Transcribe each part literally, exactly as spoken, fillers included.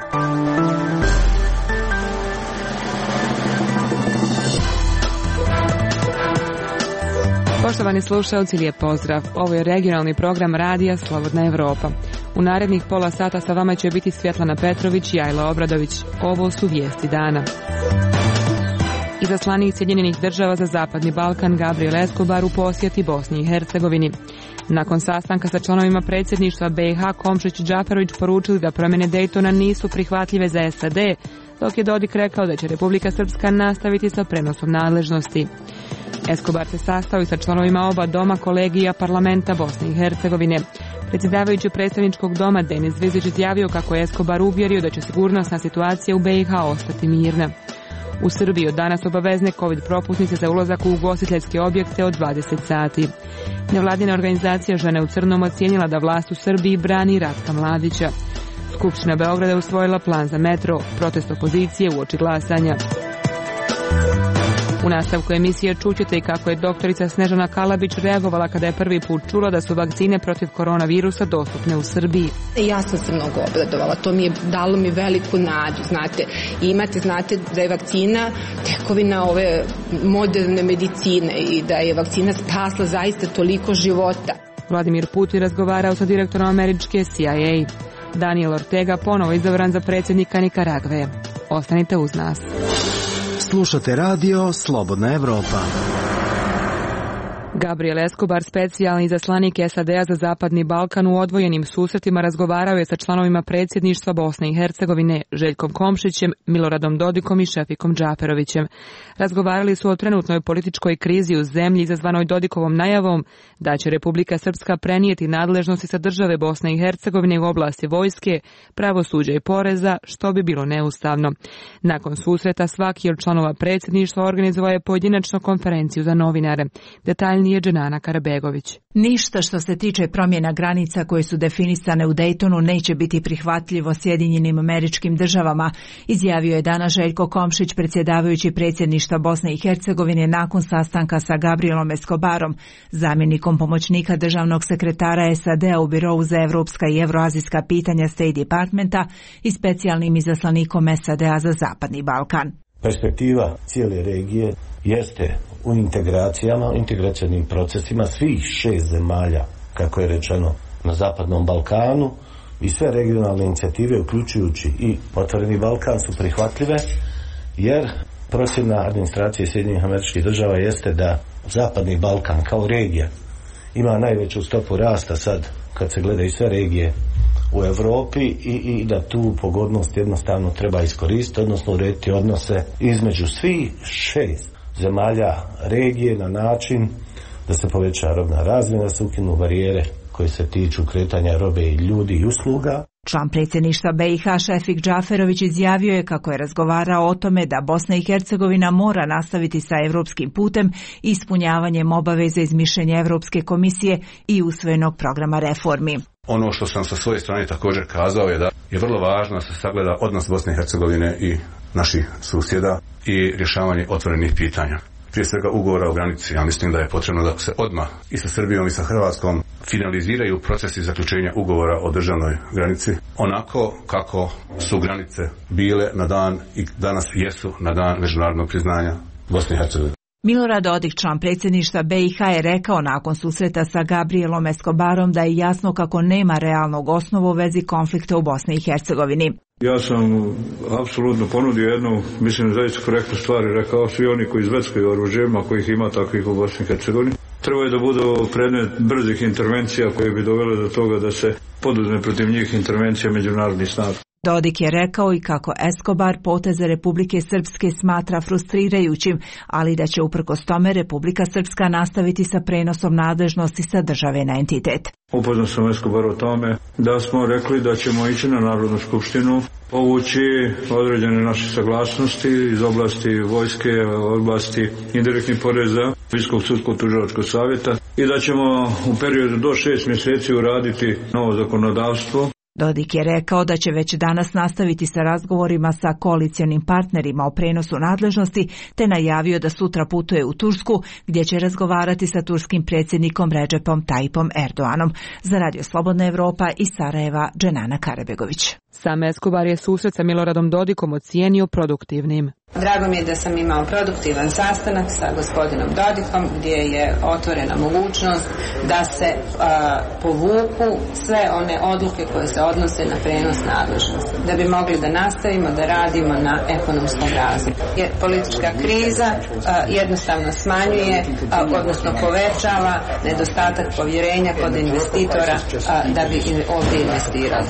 Poštovani slušalci, lijep pozdrav. Ovo je regionalni program radija Slobodna Evropa. U narednih pola sata sa vama će biti Svjetlana Petrović i Jajla Obradović. Ovo su vijesti dana. Izaslanik Sjedinjenih država za Zapadni Balkan Gabriel Escobar u posjeti Bosni i Hercegovini. Nakon sastanka sa članovima predsjedništva be i ha, Komšić i Džaferović poručili da promjene Dejtona nisu prihvatljive za es a de, dok je Dodik rekao da će Republika Srpska nastaviti sa prenosom nadležnosti. Escobar se sastao i sa članovima oba doma kolegija parlamenta Bosne i Hercegovine. Predsjedavajući predstavničkog doma Denis Zvizić izjavio kako je Escobar uvjerio da će sigurnosna situacija u be i ha ostati mirna. U Srbiji od danas obavezne covid propusnice za ulazak u ugostiteljske objekte od dvadeset sati. Nevladina organizacija Žene u crnom ocijenila da vlast u Srbiji brani Ratka Mladića. Skupština Beograda je usvojila plan za metro, protest opozicije uoči glasanja. U nastavku emisije čućete i kako je doktorica Snežana Kalabić reagovala kada je prvi put čula da su vakcine protiv koronavirusa dostupne u Srbiji. Ja sam se mnogo obradovala, to mi je dalo mi veliku nadu, znate. I imate, znate, da je vakcina tekovina ove moderne medicine i da je vakcina spasla zaista toliko života. Vladimir Putin razgovarao sa direktorom američke C I A. Daniel Ortega ponovo izabran za predsjednika Nikaragve. Ostanite uz nas. Slušate radio Slobodna Evropa. Gabriel Escobar, specijalni izaslanik es a de-a za Zapadni Balkan, u odvojenim susretima razgovarao je sa članovima predsjedništva Bosne i Hercegovine, Željkom Komšićem, Miloradom Dodikom i Šefikom Džaferovićem. Razgovarali su o trenutnoj političkoj krizi u zemlji izazvanoj Dodikovom najavom da će Republika Srpska prenijeti nadležnosti sa države Bosne i Hercegovine u oblasti vojske, pravosuđa i poreza, što bi bilo neustavno. Nakon susreta svaki od članova predsjedništva organizovao je pojedinačnu konferenciju za novinare. Detaljnije je Dženana Karabegović. Ništa što se tiče promjena granica koje su definisane u Dejtonu neće biti prihvatljivo Sjedinjenim Američkim Državama, izjavio je danas Željko Komšić, predsjedavajući predsjedništva Bosne i Hercegovine nakon sastanka sa Gabrielom Escobarom, zamjenikom pomoćnika državnog sekretara es a de-a u Birovu za evropska i evroazijska pitanja State Departmenta i specijalnim izaslanikom es a de-a za Zapadni Balkan. Perspektiva cijele regije jeste u integracijama, integracijnim procesima svih šest zemalja, kako je rečeno, na Zapadnom Balkanu, i sve regionalne inicijative, uključujući i Otvoreni Balkan, su prihvatljive, jer procjena administracije Sjedinjenih Američkih Država jeste da Zapadni Balkan kao regija ima najveću stopu rasta sad, kad se gleda i sve regije u Europi, i, i da tu pogodnost jednostavno treba iskoristiti, odnosno urediti odnose između svih šest zemalja regije na način da se poveća robna razmjena, da se ukinu barijere koje se tiču kretanja robe i ljudi i usluga. Član predsjedništva be i ha Šefik Džaferović izjavio je kako je razgovarao o tome da Bosna i Hercegovina mora nastaviti sa evropskim putem i ispunjavanjem obaveze iz mišljenja Evropske komisije i usvojenog programa reformi. Ono što sam sa svoje strane također kazao je da je vrlo važno da se sagleda odnos Bosne i Hercegovine i naših susjeda i rješavanje otvorenih pitanja. Prije svega ugovora o granici. Ja mislim da je potrebno da se odmah i sa Srbijom i sa Hrvatskom finaliziraju procesi zaključenja ugovora o državnoj granici onako kako su granice bile na dan i danas jesu na dan međunarodnog priznanja Bosne i Hercegovine. Milorad Dodik, član predsjedništva be i ha, je rekao nakon susreta sa Gabrielom Escobarom da je jasno kako nema realnog osnova u vezi konflikta u Bosni i Hercegovini. Ja sam apsolutno ponudio jednu, mislim, zaista korektnu stvar i rekao, svi oni koji izveckaju oružjima, kojih ima takvih u Bosni i Hercegovini, trebaju da budu predmet brzih intervencija koje bi dovele do toga da se poduzme protiv njih intervencija međunarodnih snaga. Dodik je rekao i kako Escobar poteze Republike Srpske smatra frustrirajućim, ali da će uprkos tome Republika Srpska nastaviti sa prenosom nadležnosti sa države na entitet. Upoznao sam Escobar o tome da smo rekli da ćemo ići na Narodnu skupštinu, povući određene naše saglasnosti iz oblasti vojske, oblasti indirektnih poreza, Visokog sudskog tužilačkog savjeta, i da ćemo u periodu do šest mjeseci uraditi novo zakonodavstvo Dodik je rekao da će već danas nastaviti sa razgovorima sa koalicionim partnerima o prenosu nadležnosti, te najavio da sutra putuje u Tursku, gdje će razgovarati sa turskim predsjednikom Recepom Tayyipom Erdoganom. Za Radio Slobodna Evropa iz Sarajeva, Dženana Karabegović. Sam Escobar je susret sa Miloradom Dodikom ocijenio produktivnim. Drago mi je da sam imao produktivan sastanak sa gospodinom Dodikom gdje je otvorena mogućnost da se a, povuku sve one odluke koje se odnose na prenos nadležnosti, da bi mogli da nastavimo da radimo na ekonomskom razvoju. Jer politička kriza a, jednostavno smanjuje, a, odnosno povećava nedostatak povjerenja kod investitora a, da bi ovdje investirali.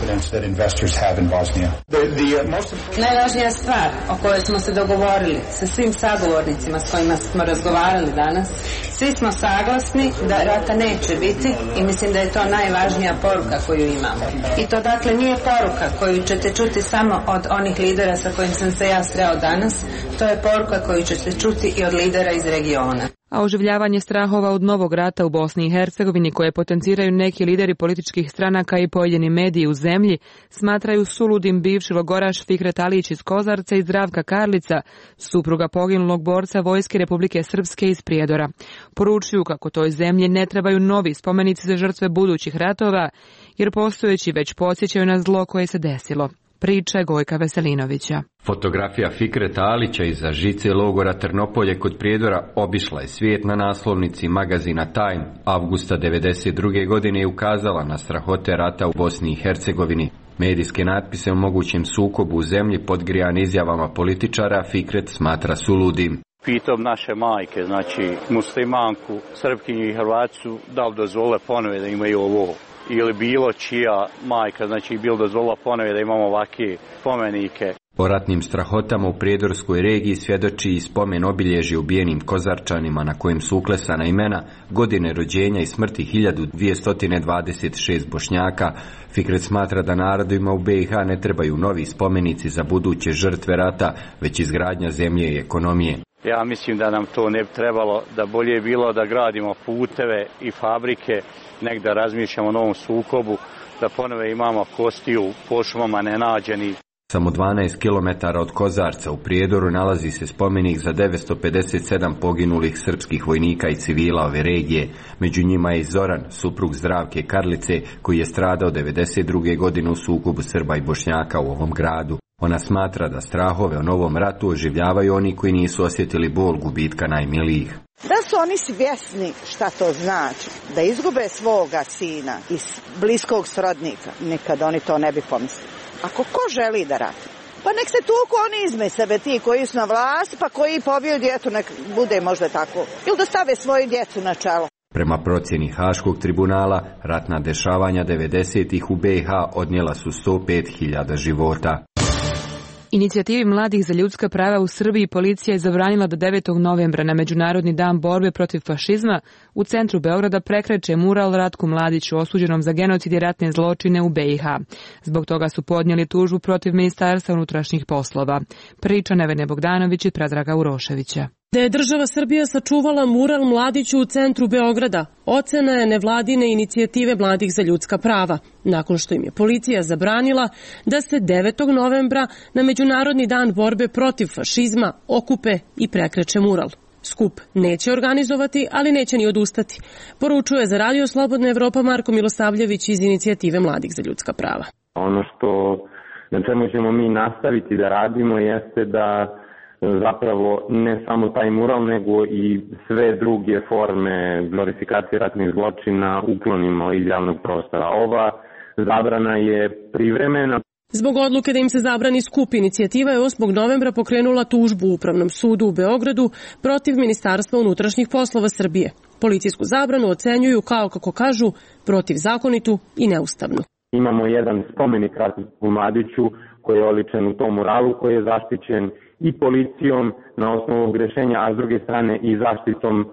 Najvažnija stvar o kojoj smo se dogovorili sa svim sagovornicima s kojima smo razgovarali danas, svi smo saglasni da rata neće biti i mislim da je to najvažnija poruka koju imamo. I to dakle nije poruka koju ćete čuti samo od onih lidera sa kojim sam se ja sreo danas, to je poruka koju ćete čuti i od lidera iz regiona. A oživljavanje strahova od novog rata u Bosni i Hercegovini, koje potenciraju neki lideri političkih stranaka i pojedini mediji u zemlji, smatraju suludim bivši logoraš Fikret Alić iz Kozarca i Zdravka Karlica, supruga poginulog borca Vojske Republike Srpske iz Prijedora. Poručuju kako toj zemlji ne trebaju novi spomenici za žrtve budućih ratova, jer postojeći već podsjećaju na zlo koje se desilo. Priča Gojka Veselinovića. Fotografija Fikreta Alića iza žice logora Trnopolje kod Prijedora obišla je svijet. Na naslovnici magazina Time avgusta devedeset druge godine je ukazala na strahote rata u Bosni i Hercegovini. Medijske natpise o mogućem sukobu u zemlji podgrijan izjavama političara Fikret smatra suludim. Pitam naše majke, znači muslimanku, Srpkinju i Hrvatsku, da li dozvole ponove da imaju ovo? Ili bilo čija majka, znači bilo dozvola ponove da imamo ovakve spomenike. O ratnim strahotama u Prijedorskoj regiji svjedoči i spomen obilježje ubijenim Kozarčanima na kojem su uklesana imena, godine rođenja i smrti hiljadu dvjesto dvadeset šest Bošnjaka. Fikret smatra da narodima u B i H ne trebaju novi spomenici za buduće žrtve rata, već izgradnja zemlje i ekonomije. Ja mislim da nam to ne bi trebalo, da bolje je bilo da gradimo puteve i fabrike, nek da razmišljamo o novom sukobu, da ponove imamo kostiju po šumama nenađeni. Samo dvanaest kilometara od Kozarca u Prijedoru nalazi se spomenik za devetsto pedeset sedam poginulih srpskih vojnika i civila ove regije. Među njima je i Zoran, suprug Zdravke Karlice, koji je stradao devedeset druge godine u sukobu Srba i Bošnjaka u ovom gradu. Ona smatra da strahove o novom ratu oživljavaju oni koji nisu osjetili bol gubitka najmilijih. Da su oni svjesni šta to znači, da izgube svoga sina iz bliskog srodnika, nikad oni to ne bi pomislili. Ako ko želi da rati, pa nek se tuku oni izme sebe, ti koji su na vlasti, pa koji pobiju djecu, nek bude možda tako. Ili da stave svoju djecu na čelo. Prema procjeni Haškog tribunala, ratna dešavanja devedesetih u B i H odnijela su sto pet hiljada života. Inicijativi mladih za ljudska prava u Srbiji policija je zabranila da devetog novembra na Međunarodni dan borbe protiv fašizma u centru Beograda prekreće mural Ratku Mladiću osuđenom za genocid i ratne zločine u B i H. Zbog toga su podnijeli tužbu protiv Ministarstva unutrašnjih poslova. Priča Nevene Bogdanović i Predraga Uroševića. Da je država Srbija sačuvala mural Mladiću u centru Beograda, ocena je nevladine inicijative mladih za ljudska prava, nakon što im je policija zabranila da se devetog novembra na Međunarodni dan borbe protiv fašizma okupe i prekreće mural. Skup neće organizovati, ali neće ni odustati, poručuje za Radio Slobodna Evropa Marko Milosavljević iz inicijative mladih za ljudska prava. Ono što na čemu ćemo mi nastaviti da radimo jeste da zapravo ne samo taj mural, nego i sve druge forme glorifikacije ratnih zločina uklonimo iz javnog prostora. Ova zabrana je privremena. Zbog odluke da im se zabrani skup, inicijativa je osmog novembra pokrenula tužbu u Upravnom sudu u Beogradu protiv Ministarstva unutrašnjih poslova Srbije. Policijsku zabranu ocenjuju kao, kako kažu, protivzakonitu i neustavnu. Imamo jedan spomenik Ratku Mladiću koji je oličen u tom muralu, koji je zaštićen i policijom na osnovu rješenja, a s druge strane i zaštitom e,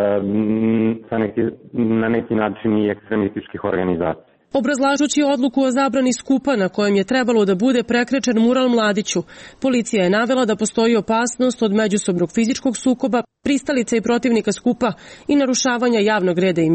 sa neki, na neki način i ekstremističkih organizacija. Obrazlažući odluku o zabrani skupa na kojem je trebalo da bude prekrečen mural Mladiću, policija je navela da postoji opasnost od međusobnog fizičkog sukoba, pristalica i protivnika skupa i narušavanja javnog reda i mira.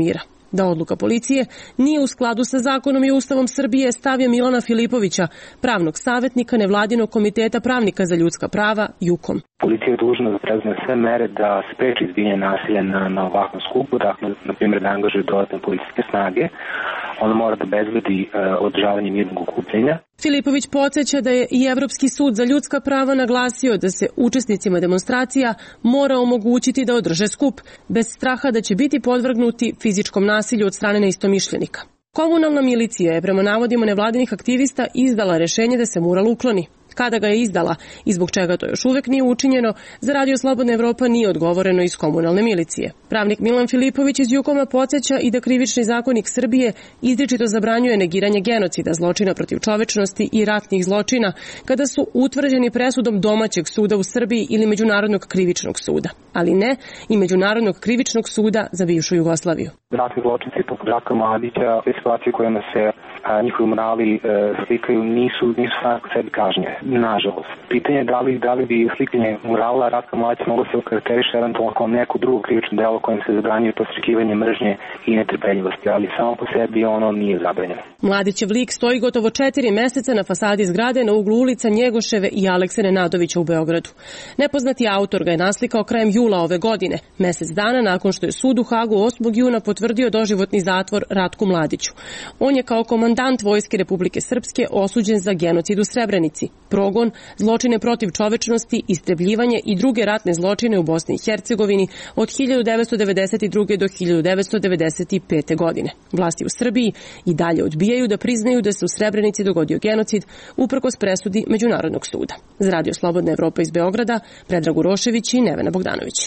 Da odluka policije nije u skladu sa zakonom i Ustavom Srbije stavlja Milana Filipovića, pravnog savjetnika nevladinog komiteta pravnika za ljudska prava JUKOM. Policija je dužna da prezme sve mere da spreči izbijanje nasilja na, na ovakvom skupu, dakle, na primjer da angažuje dodatne policijske snage. Ona mora da obezbedi e, održavanje mirnog okupljenja. Filipović podsjeća da je i Evropski sud za ljudska prava naglasio da se učesnicima demonstracija mora omogućiti da održe skup, bez straha da će biti podvrgnuti fizičkom nasilju od strane neistomišljenika. Komunalna milicija je prema navodima nevladinih aktivista izdala rešenje da se mural ukloni. Kada ga je izdala i zbog čega to još uvek nije učinjeno, za Radio Slobodna Evropa nije odgovoreno iz komunalne milicije. Pravnik Milan Filipović iz JUKOM-a podsjeća i da Krivični zakonik Srbije izričito zabranjuje negiranje genocida, zločina protiv čovečnosti i ratnih zločina kada su utvrđeni presudom domaćeg suda u Srbiji ili Međunarodnog krivičnog suda, ali ne i Međunarodnog krivičnog suda za bivšu Jugoslaviju. Ratni zločinci poput Ratka Mladića, te situacije kojima se a, njihovi morali e, slikaju nisu, nisu samo po sebi kažnje. Nažalost. Pitanje je da li, da li bi slikanje murala Ratka Mladića moglo se okarakteriše eventualno kao neko drugo krivično delo kojim se zabranjuje podstrekivanje mržnje i netrpeljivosti, ali samo po sebi ono nije zabranjeno. Mladićev lik stoji gotovo četiri meseca na fasadi zgrade na uglu ulica Njegoševe i Alekse Nenadovića u Beogradu. Nepoznati autor ga je naslikao krajem jula ove godine, mesec dana nakon što je sud u Hagu osmog juna potvrdio doživotni zatvor Ratku Mladiću. On je kao komandant Vojske Republike Srpske osuđen za genocid u Srebrenici, progon, zločine protiv čovečnosti, istrebljivanje i druge ratne zločine u Bosni i Hercegovini od hiljadu devetsto devedeset druge do hiljadu devetsto devedeset pete. godine. Vlasti u Srbiji i dalje odbijaju da priznaju da se u Srebrenici dogodio genocid uprkos presudi Međunarodnog suda. Za Radio Slobodna Evropa iz Beograda, Predrag Urošević i Nevena Bogdanović.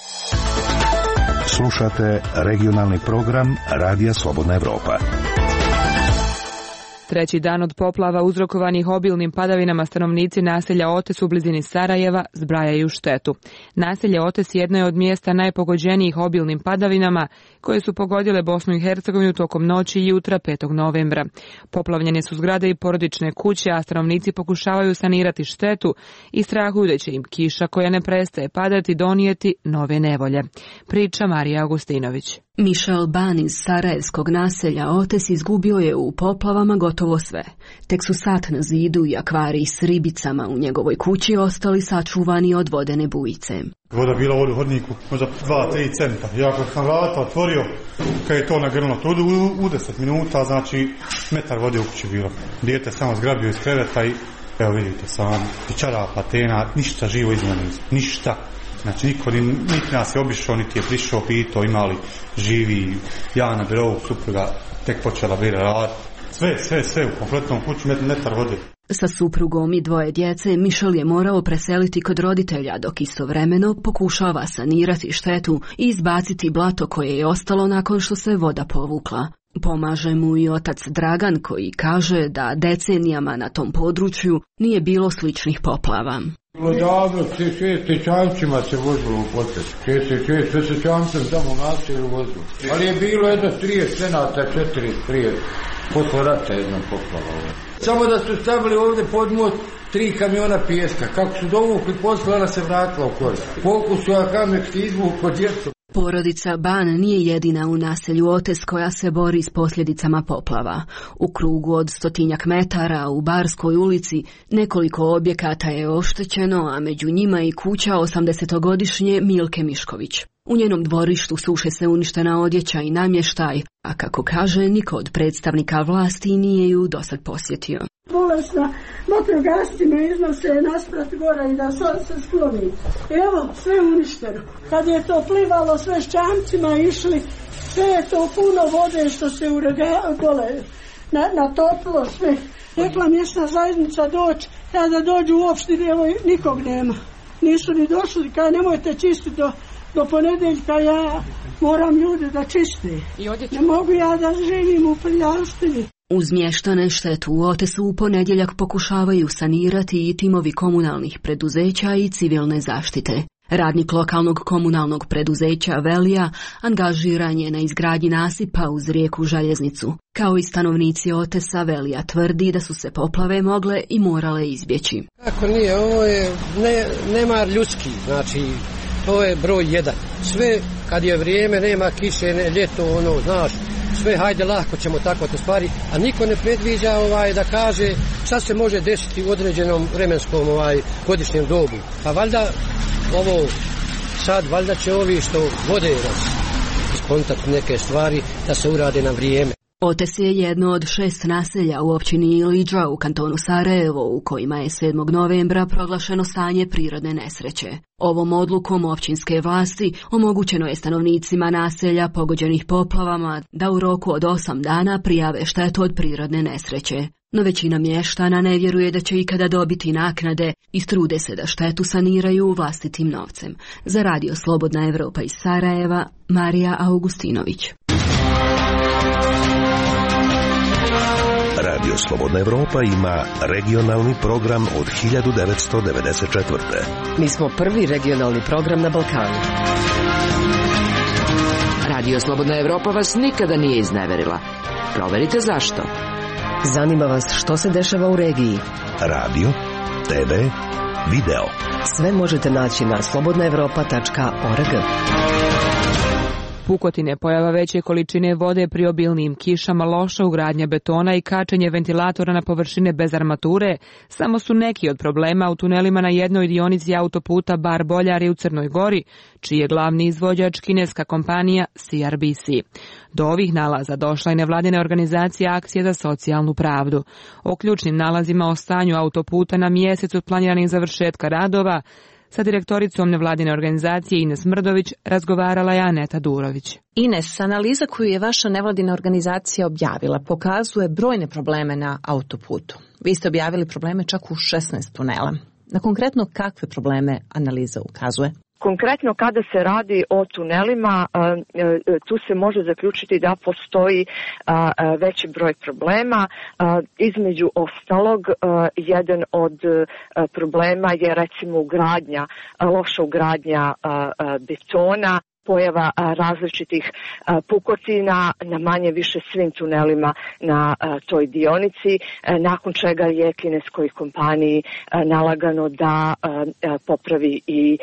Slušate regionalni program Radija Slobodna Evropa. Treći dan od poplava uzrokovanih obilnim padavinama stanovnici naselja Otes u blizini Sarajeva zbrajaju štetu. Naselje Otes jedno je od mjesta najpogođenijih obilnim padavinama koje su pogodile Bosnu i Hercegovinu tokom noći i jutra petog novembra. Poplavljene su zgrade i porodične kuće, a stanovnici pokušavaju sanirati štetu i strahuju da će im kiša koja ne prestaje padati donijeti nove nevolje. Priča Marija Augustinović. Mišel Ban iz sarajevskog naselja Otes izgubio je u poplavama gotovo sve. Tek su sat na zidu i akvariji s ribicama u njegovoj kući ostali sačuvani od vodene bujice. Voda bila ovdje u hodniku, možda dva do tri centa. Ja kad sam vrata otvorio, kad je to nagrnulo, to u, u deset minuta, znači metar vode u kući bilo. Dijete samo zgrabio iz kreveta i evo vidite sam, i čarapa, tena, ništa živo iz mene, ništa. Znači niko, niti nas je obišao, niti je prišao, pitao, imali živi, ja na birovu, supruga tek počela bira rad. Sve, sve, sve u kompletnom kuću metar vode. Sa suprugom i dvoje djece Mišel je morao preseliti kod roditelja, dok istovremeno pokušava sanirati štetu i izbaciti blato koje je ostalo nakon što se voda povukla. Pomaže mu i otac Dragan koji kaže da decenijama na tom području nije bilo sličnih poplava. Bilo davno, čećancima se vozilo u potres. Sve se čancem tamo naselju vozilo. Ali je bilo jedno trijeset senata, četiri prije. Posle rata jedna poplava. Samo da su stavili ovdje pod most tri kamiona pijeska. Kako su dovukli posle, ona se vratila u korist. Koliko su akamerski izvukli kod djecu. Porodica Ban nije jedina u naselju Otes koja se bori s posljedicama poplava. U krugu od stotinjak metara u Barskoj ulici nekoliko objekata je oštećeno, a među njima i kuća osamdesetogodišnje Milke Mišković. U njenom dvorištu suše se uništena odjeća i namještaj, a kako kaže, niko od predstavnika vlasti nije ju dosad posjetio. Bolesna, vatrogasci me iznose nasprat gora i da sad se skloni. Evo, sve uništeno. Kad je to plivalo sve s čamcima išli, sve je to puno vode što se urega, gole, na, na toplo sve. Rekla mjesna zajednica doći, kada dođu u opštini, evo nikog nema. Nisu ni došli, kada nemojte čistiti do, do ponedeljka, ja moram ljude da čiste. Ne mogu ja da živim u prljavštini. Uz mještane štetu u Otesu u ponedjeljak pokušavaju sanirati i timovi komunalnih preduzeća i civilne zaštite. Radnik lokalnog komunalnog preduzeća Velija angažiran je na izgradnji nasipa uz rijeku Željeznicu. Kao i stanovnici Otesa, Velija tvrdi da su se poplave mogle i morale izbjeći. Ako nije, ovo je ne, nemar ljudski, znači to je broj jedan. Sve kad je vrijeme, nema kiše, ne, ljeto, ono, znaš, sve hajde lahko ćemo tako to stvari, a niko ne predviđa ovaj, da kaže šta se može desiti u određenom vremenskom ovaj, godišnjem dobu. Pa valjda ovo sad, valjda će ovi što vode iskontakt neke stvari da se urade na vrijeme. Otes je jedno od šest naselja u općini Ilidža u kantonu Sarajevo, u kojima je sedmog novembra proglašeno stanje prirodne nesreće. Ovom odlukom općinske vlasti omogućeno je stanovnicima naselja pogođenih poplavama da u roku od osam dana prijave štetu od prirodne nesreće. No većina mještana ne vjeruje da će ikada dobiti naknade i trude se da štetu saniraju vlastitim novcem. Za Radio Slobodna Evropa iz Sarajeva, Marija Augustinović. Radio Slobodna Evropa ima regionalni program od hiljadu devetsto devedeset četvrte. Mi smo prvi regionalni program na Balkanu. Radio Slobodna Evropa vas nikada nije izneverila. Proverite zašto. Zanima vas što se dešava u regiji. Radio, te ve, video. Sve možete naći na slobodna evropa tačka org. Pukotine, pojava veće količine vode pri obilnim kišama, loša ugradnja betona i kačenje ventilatora na površine bez armature samo su neki od problema u tunelima na jednoj dionici autoputa Bar-Boljari u Crnoj Gori, čiji je glavni izvođač kineska kompanija C R B C. Do ovih nalaza došla je nevladina organizacija Akcije za socijalnu pravdu. O ključnim nalazima o stanju autoputa na mjesecu planiranih završetka radova sa direktoricom nevladine organizacije Ines Mrdović razgovarala je Aneta Durović. Ines, analiza koju je vaša nevladina organizacija objavila pokazuje brojne probleme na autoputu. Vi ste objavili probleme čak u šesnaest tunela. Na konkretno kakve probleme analiza ukazuje? Konkretno kada se radi o tunelima, tu se može zaključiti da postoji veći broj problema. Između ostalog, jedan od problema je recimo ugradnja, loša ugradnja betona, pojava različitih pukocina na manje više svim tunelima na toj dionici, nakon čega je kineskoj kompaniji nalagano da popravi i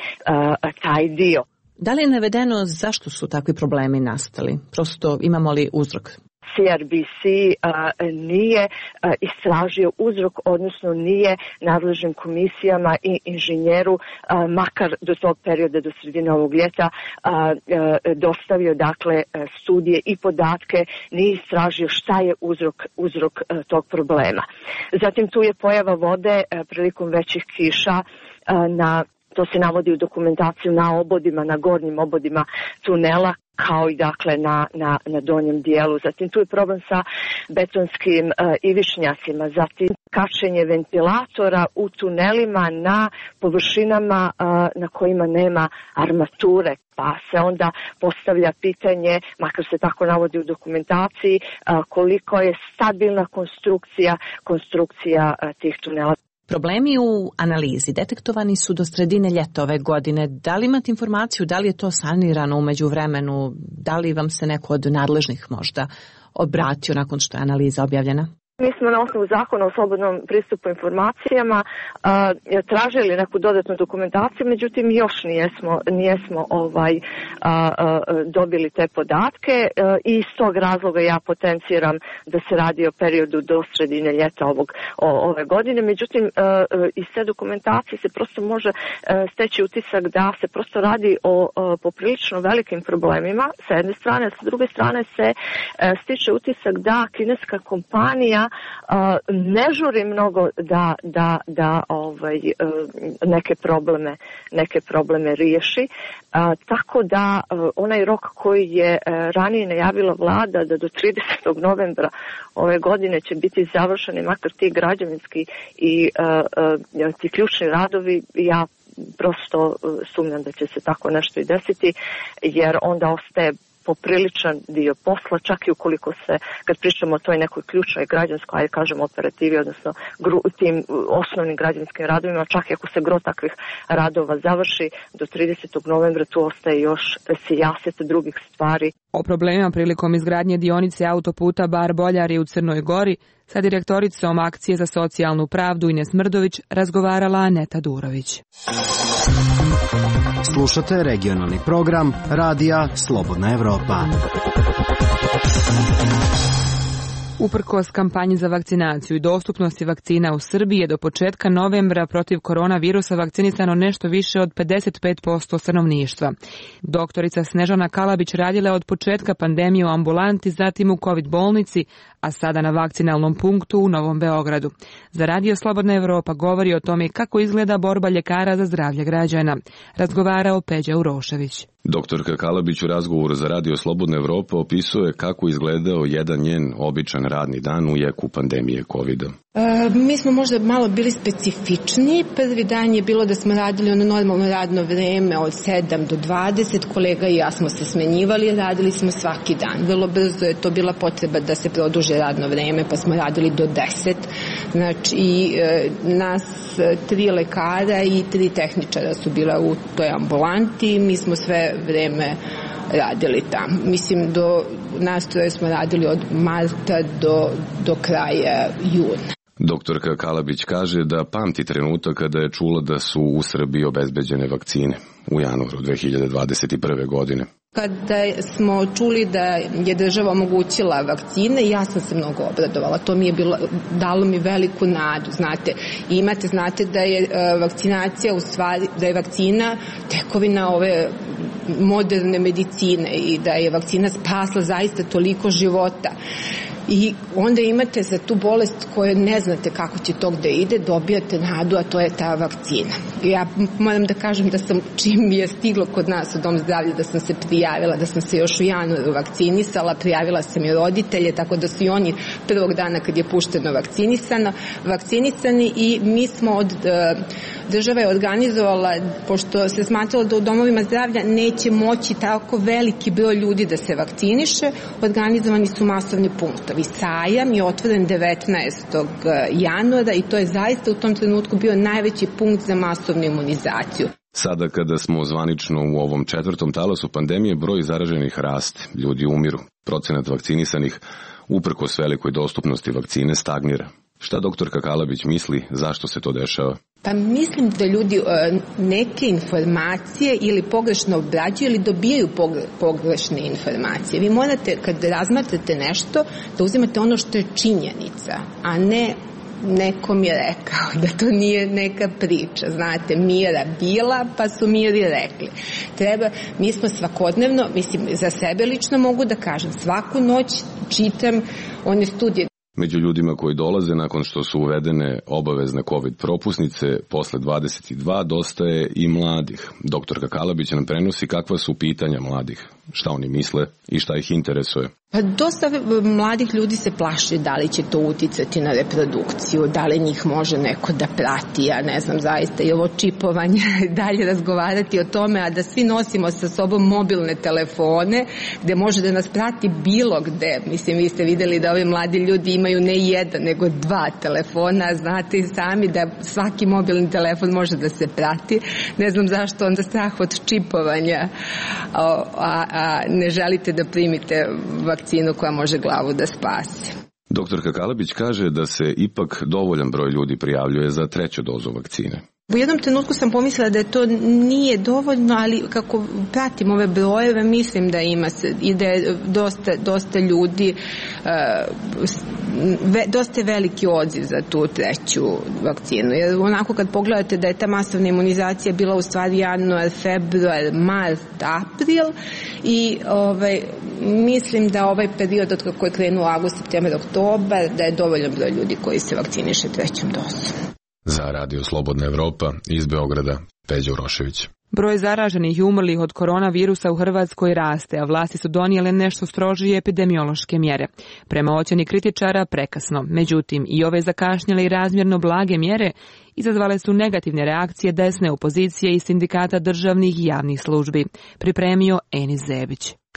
taj dio. Da li je navedeno zašto su takvi problemi nastali? Prosto imamo li uzrok? C R B C uh, nije uh, istražio uzrok, odnosno nije nadležnim komisijama i inženjeru, uh, makar do tog perioda, do sredine ovog ljeta, uh, uh, dostavio dakle studije i podatke, nije istražio šta je uzrok, uzrok uh, tog problema. Zatim tu je pojava vode uh, prilikom većih kiša uh, na to se navodi u dokumentaciju na obodima, na gornjim obodima tunela, kao i dakle na, na, na donjem dijelu. Zatim tu je problem sa betonskim uh, ivišnjacima, zatim kačenje ventilatora u tunelima na površinama uh, na kojima nema armature, pa se onda postavlja pitanje, makar se tako navodi u dokumentaciji, uh, koliko je stabilna konstrukcija, konstrukcija uh, tih tunela. Problemi u analizi detektovani su do sredine ljeta ove godine. Da li imate informaciju, da li je to sanirano u međuvremenu, da li vam se neko od nadležnih možda obratio nakon što je analiza objavljena? Mi smo na osnovu zakona o slobodnom pristupu informacijama a, tražili neku dodatnu dokumentaciju, međutim još nijesmo, nijesmo ovaj, a, a, dobili te podatke a, i iz tog razloga ja potenciram da se radi o periodu do sredine ljeta ovog, o, ove godine. Međutim, a, a, iz te dokumentacije se prosto može a, steći utisak da se prosto radi o a, poprilično velikim problemima sa jedne strane, a sa druge strane se a, stiče utisak da kineska kompanija Uh, ne žuri mnogo da, da, da ovaj, uh, neke probleme, neke probleme riješi. Uh, tako da uh, onaj rok koji je uh, ranije najavila vlada da do tridesetog novembra ove godine će biti završeni makar ti građevinski i uh, uh, ti ključni radovi, ja prosto uh, sumnjam da će se tako nešto i desiti, jer onda ostaje popriličan dio posla, čak i ukoliko se, kad pričamo o toj nekoj ključnoj građanskoj, ajde kažemo operativi, odnosno gru, tim osnovnim građanskim radovima, čak i ako se gro takvih radova završi, do tridesetog novembra tu ostaje još sijaset drugih stvari. O problemima prilikom izgradnje dionice autoputa Bar-Boljari u Crnoj Gori sa direktoricom Akcije za socijalnu pravdu Ines Mrdović razgovarala Aneta Durović. Slušate regionalni program Radija Slobodna Evropa. Uprkos kampanji za vakcinaciju i dostupnosti vakcina u Srbiji je do početka novembra protiv koronavirusa vakcinisano nešto više od pedeset pet posto stanovništva. Doktorica Snežana Kalabić radila od početka pandemije u ambulanti, zatim u COVID bolnici, a sada na vakcinalnom punktu u Novom Beogradu. Za Radio Slobodna Evropa govori o tome kako izgleda borba ljekara za zdravlje građana. Razgovarao Peđa Urošević. Doktorka Kalabić u razgovoru za Radio Slobodna Evropa opisuje kako izgledao jedan njen običan radni dan u jeku pandemije kovida. E, mi smo možda malo bili specifični. Prvi dan je bilo da smo radili ono normalno radno vreme od sedam do dvadeset. Kolega i ja smo se smenjivali, radili smo svaki dan. Vrlo brzo je to bila potreba da se produže radno vreme, pa smo radili do deset. Znači, e, nas tri lekara i tri tehničara su bila u toj ambulanti. Mi smo sve vreme radili tamo. Mislim, do nastroje smo radili od marta do, do kraja juna. Doktorka Kalabić kaže da pamti trenutak kada je čula da su u Srbiji obezbeđene vakcine u januaru dve hiljade dvadeset prve. godine. Kada smo čuli da je država omogućila vakcine, ja sam se mnogo obradovala. To mi je bilo, dalo mi veliku nadu, znate. I imate, znate da je vakcinacija u stvari, da je vakcina tekovina ove moderne medicine i da je vakcina spasla zaista toliko života. I onda imate za tu bolest koju ne znate kako će to gde ide, dobijate nadu, a to je ta vakcina. Ja moram da kažem da sam, čim je stiglo kod nas u Dom zdravlja, da sam se prijavila, da sam se još u januaru vakcinisala, prijavila sam i roditelje, tako da su i oni prvog dana kad je pušteno vakcinisano, vakcinisani i mi smo od države organizovala, pošto se smatralo da u domovima zdravlja neće moći tako veliki broj ljudi da se vakciniše, organizovani su masovni punktovi. Sajam je otvoren devetnaestog januara i to je zaista u tom trenutku bio najveći punkt za masovnu imunizaciju. Sada kada smo zvanično u ovom četvrtom talasu pandemije, broj zaraženih raste, ljudi umiru. Procenat vakcinisanih, uprkos velikoj dostupnosti vakcine, stagnira. Šta doktorka Kalabić misli, zašto se to dešava? Pa mislim da ljudi neke informacije ili pogrešno obrađuju ili dobijaju pogrešne informacije. Vi morate, kad razmatrate nešto, da uzimate ono što je činjenica, a ne nekom je rekao, da to nije neka priča. Znate, Mira bila, pa su Miri rekli. Treba, mi smo svakodnevno, mislim, za sebe lično mogu da kažem, svaku noć čitam one studije. Među ljudima koji dolaze nakon što su uvedene obavezne COVID propusnice posle dvadeset dva dosta je i mladih. Doktorka Kalabić nam prenosi kakva su pitanja mladih, šta oni misle i šta ih interesuje. Pa dosta mladih ljudi se plaši da li će to uticati na reprodukciju, da li njih može neko da prati, ja ne znam zaista i ovo čipovanje, dalje razgovarati o tome, a da svi nosimo sa sobom mobilne telefone gde može da nas prati bilo gde. Mislim, vi ste videli da ovi mladi ljudi imaju ne jedan, nego dva telefona, znate i sami da svaki mobilni telefon može da se prati. Ne znam zašto onda strah od čipovanja, a, a, a ne želite da primite vakcinu koja može glavu da spasi. Doktorka Kalabić kaže da se ipak dovoljan broj ljudi prijavljuje za treću dozu vakcine. U jednom trenutku sam pomislila da to nije dovoljno, ali kako pratim ove brojeve, mislim da ima se, i da je dosta, dosta ljudi, ve, dosta veliki odziv za tu treću vakcinu. Jer onako kad pogledate da je ta masovna imunizacija bila u stvari januar, februar, mart, april i ovaj, mislim da ovaj period od kako je krenuo avgust, septembar, oktobar, da je dovoljan broj ljudi koji se vakciniše trećom dozom. Za Radio Slobodna Evropa iz Beograda, Peđa Urošević. Broj zaraženih i umrlih od koronavirusa u Hrvatskoj raste, a vlasti su donijele nešto strožije epidemiološke mjere. Prema ocjeni kritičara prekasno. Međutim, i ove zakašnjele i razmjerno blage mjere izazvale su negativne reakcije desne opozicije i sindikata državnih i javnih službi. Pripremio Enis Zebić.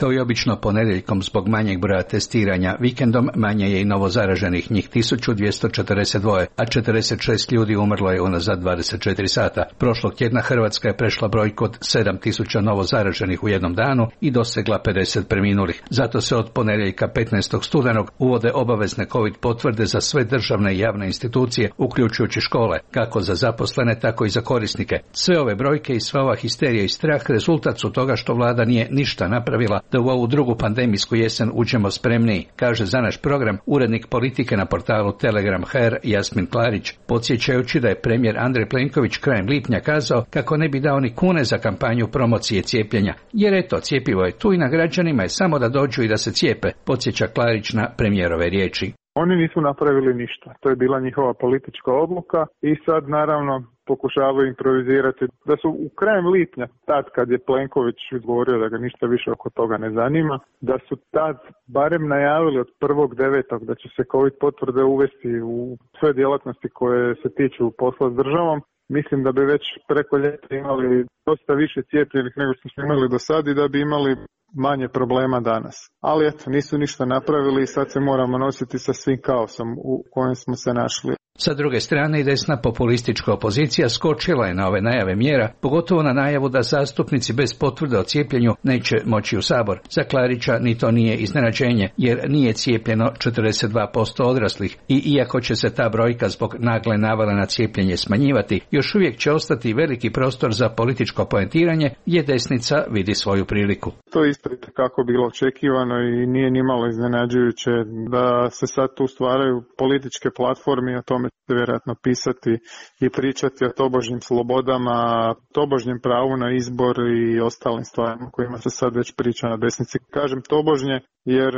Kao i obično ponedjeljkom zbog manjeg broja testiranja, vikendom manje je i novo zaraženih, njih tisuću dvjesto četrdeset dva, a četrdeset šest ljudi umrlo je unazad dvadeset četiri sata. Prošlog tjedna Hrvatska je prešla brojku od sedam tisuća novo zaraženih u jednom danu i dosegla pedeset preminulih. Zato se od ponedjeljka petnaestog studenog uvode obavezne COVID potvrde za sve državne i javne institucije, uključujući škole, kako za zaposlene, tako i za korisnike. Sve ove brojke i sva ova histerija i strah rezultat su toga što vlada nije ništa napravila da u ovu drugu pandemijsku jesen uđemo spremniji, kaže za naš program urednik politike na portalu Telegram punkt hr Jasmin Klarić, podsjećajući da je premijer Andrej Plenković krajem lipnja kazao kako ne bi dao ni kune za kampanju promocije cijepljenja, jer eto, cijepivo je tu i na građanima je samo da dođu i da se cijepe, podsjeća Klarić na premijerove riječi. Oni nisu napravili ništa, to je bila njihova politička odluka i sad naravno pokušavaju improvizirati. Da su u krajem lipnja, tad kad je Plenković govorio da ga ništa više oko toga ne zanima, da su tad barem najavili od prvog devetog da će se COVID potvrde uvesti u sve djelatnosti koje se tiču posla s državom, mislim da bi već preko ljeta imali dosta više cijepljenih nego što smo imali do sad i da bi imali manje problema danas. Ali eto, nisu ništa napravili i sad se moramo nositi sa svim kaosom u kojem smo se našli. Sa druge strane i desna populistička opozicija skočila je na ove najave mjera, pogotovo na najavu da zastupnici bez potvrde o cijepljenju neće moći u Sabor. Za Klarića ni to nije iznenađenje, jer nije cijepljeno četrdeset dva posto odraslih i iako će se ta brojka zbog nagle navale na cijepljenje smanjivati, još uvijek će ostati veliki prostor za političko poentiranje, gdje desnica vidi svoju priliku. To je isto kako bilo očekivano i nije nimalo iznenađujuće da se sad tu stvaraju političke platforme, o tome će vjerojatno pisati i pričati o tobožnjim slobodama, tobožnjem pravu na izbor i ostalim stvarima kojima se sad već priča na desnici. Kažem tobožnje jer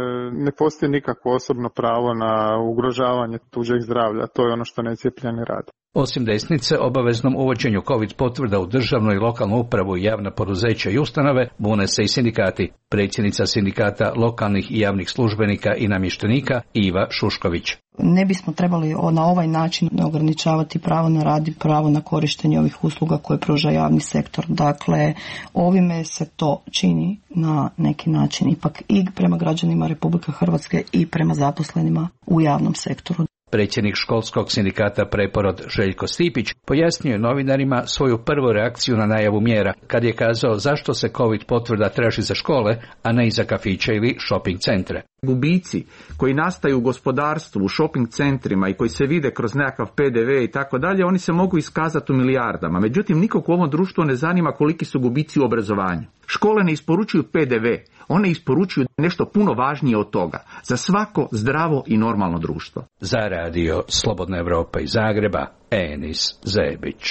ne postoji nikakvo osobno pravo na ugrožavanje tuđeg zdravlja, to je ono što necijepljeni rade. Osim desnice, obaveznom uvođenju COVID potvrda u državnu i lokalnu upravu i javna poduzeća i ustanove bune se i sindikati. Predsjednica sindikata lokalnih i javnih službenika i namještenika Iva Šušković. Ne bismo trebali na ovaj način ograničavati pravo na rad i pravo na korištenje ovih usluga koje pruža javni sektor. Dakle, ovime se to čini na neki način ipak i prema građanima Republike Hrvatske i prema zaposlenima u javnom sektoru. Predsjednik školskog sindikata Preporod Željko Stipić pojasnio je novinarima svoju prvu reakciju na najavu mjera, kad je kazao zašto se COVID potvrda traži za škole, a ne i za kafiće ili shopping centre. Gubici koji nastaju u gospodarstvu, u shopping centrima i koji se vide kroz nekakav P D V i tako dalje, oni se mogu iskazati u milijardama. Međutim, nikog u ovom društvu ne zanima koliki su gubici u obrazovanju. Škole ne isporučuju P D V, one isporučuju nešto puno važnije od toga, za svako zdravo i normalno društvo. Za radio Slobodna Evropa iz Zagreba, Enis Zebić.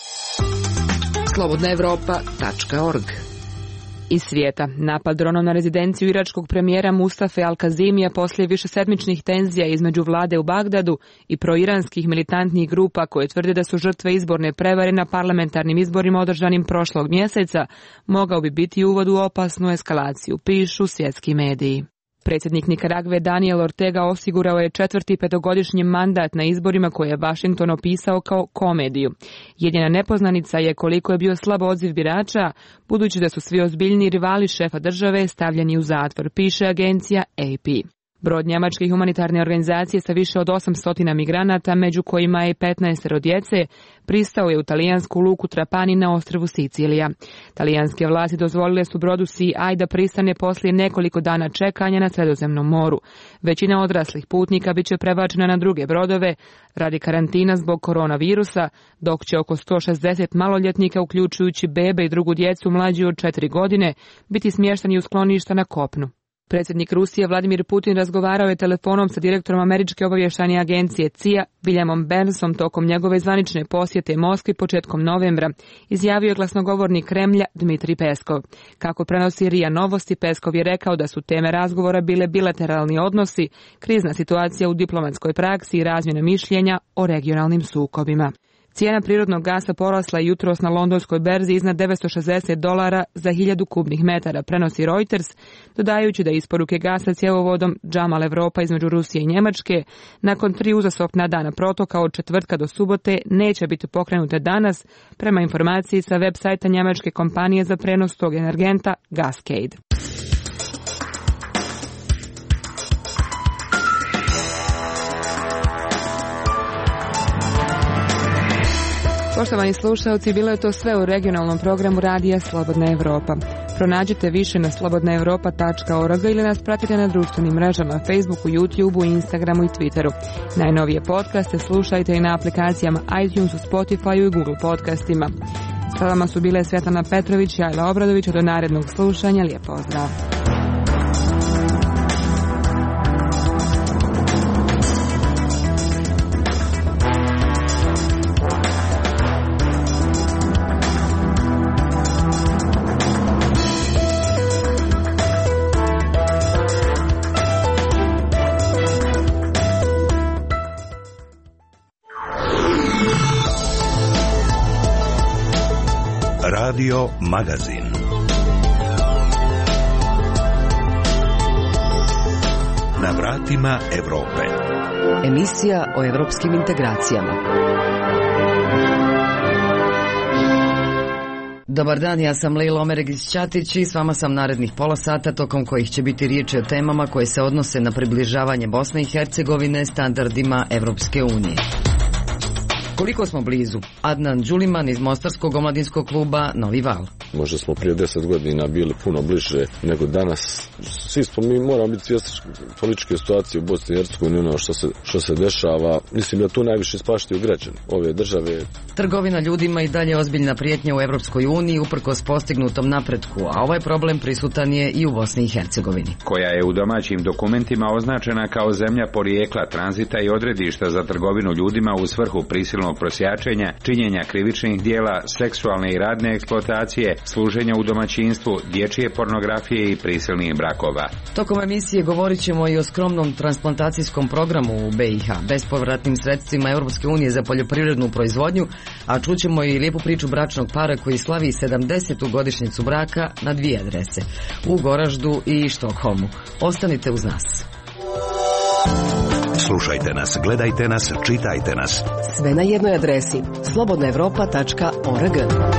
slobodna evropa tačka org. Iz svijeta. Napad dronom na rezidenciju iračkog premijera Mustafe Al-Kazimija poslije višesedmičnih tenzija između vlade u Bagdadu i proiranskih militantnih grupa koje tvrde da su žrtve izborne prevare na parlamentarnim izborima održanim prošlog mjeseca mogao bi biti uvod u opasnu eskalaciju, pišu svjetski mediji. Predsjednik Nikaragve Daniel Ortega osigurao je četvrti petogodišnji mandat na izborima koje je Washington opisao kao komediju. Jedina nepoznanica je koliko je bio slab odziv birača, budući da su svi ozbiljni rivali šefa države stavljeni u zatvor, piše agencija A P. Brod njemačke humanitarne organizacije sa više od osamsto migranata, među kojima je petnaest djece, pristao je u talijansku luku Trapani na ostrvu Sicilija. Talijanske vlasti dozvolile su brodu C I da pristane poslije nekoliko dana čekanja na Sredozemnom moru. Većina odraslih putnika bit će prebačena na druge brodove radi karantina zbog koronavirusa, dok će oko sto šezdeset maloljetnika, uključujući bebe i drugu djecu mlađu od četiri godine, biti smješteni u skloništa na kopnu. Predsjednik Rusije Vladimir Putin razgovarao je telefonom sa direktorom američke obavještajne agencije C I A Williamom Burnsom tokom njegove zvanične posjete Moskvi početkom novembra, izjavio je glasnogovornik Kremlja Dmitrij Peskov. Kako prenosi R I A Novosti, Peskov je rekao da su teme razgovora bile bilateralni odnosi, krizna situacija u diplomatskoj praksi i razmjena mišljenja o regionalnim sukobima. Cijena prirodnog gasa porasla je jutros na londonskoj berzi iznad devetsto šezdeset dolara za hiljadu kubnih metara, prenosi Reuters, dodajući da isporuke gasa cjevovodom Jamal Europa između Rusije i Njemačke nakon tri uzastopna dana protoka od četvrtka do subote neće biti pokrenute danas, prema informaciji sa web sajta njemačke kompanije za prenos tog energenta Gascade. Poštovani slušalci, bilo je to sve u regionalnom programu radija Slobodna Evropa. Pronađite više na slobodna evropa tačka org ili nas pratite na društvenim mrežama Facebooku, YouTubeu, Instagramu i Twitteru. Najnovije podcaste slušajte i na aplikacijama iTunesu, Spotifyu i Google podcastima. Sa vama su bile Svetlana Petrović i Ajla Obradović. Do narednog slušanja, lijep pozdrav. Radio Magazin. Na vratima Evrope. Emisija o evropskim integracijama. Dobar dan, ja sam Lejla Omeregić-Ćatić i s vama sam narednih pola sata, tokom kojih će biti riječi o temama koje se odnose na približavanje Bosne i Hercegovine standardima Evropske unije. Koliko smo blizu? Adnan Đuliman iz Mostarskog omladinskog kluba Novi Val. Možda smo prije deset godina bili puno bliže nego danas. Svi smo, mi moramo biti svjesni političke situacije u Bosni i Hercegovini, ono što se, što se dešava. Mislim da tu najviše ispaštaju građani ove države. Trgovina ljudima i dalje ozbiljna prijetnja u Evropskoj uniji uprkos postignutom napretku, a ovaj problem prisutan je i u Bosni i Hercegovini. Koja je u domaćim dokumentima označena kao zemlja porijekla, tranzita i odredišta za trgovinu ljudima u svrhu prisilnog prosjačenja, činjenja krivičnih dijela, seksualne i radne eksploatacije, služenja u domaćinstvu, dječje pornografije i prisilnih brakova. Tokom emisije govorit ćemo i o skromnom transplantacijskom programu u B i H, bespovratnim sredstvima Europske unije za poljoprivrednu proizvodnju, a čućemo i lijepu priču bračnog para koji slavi sedamdesetu godišnjicu braka na dvije adrese, u Goraždu i Štokholmu. Ostanite uz nas. Slušajte nas, gledajte nas, čitajte nas. Sve na jednoj adresi slobodna evropa tačka org.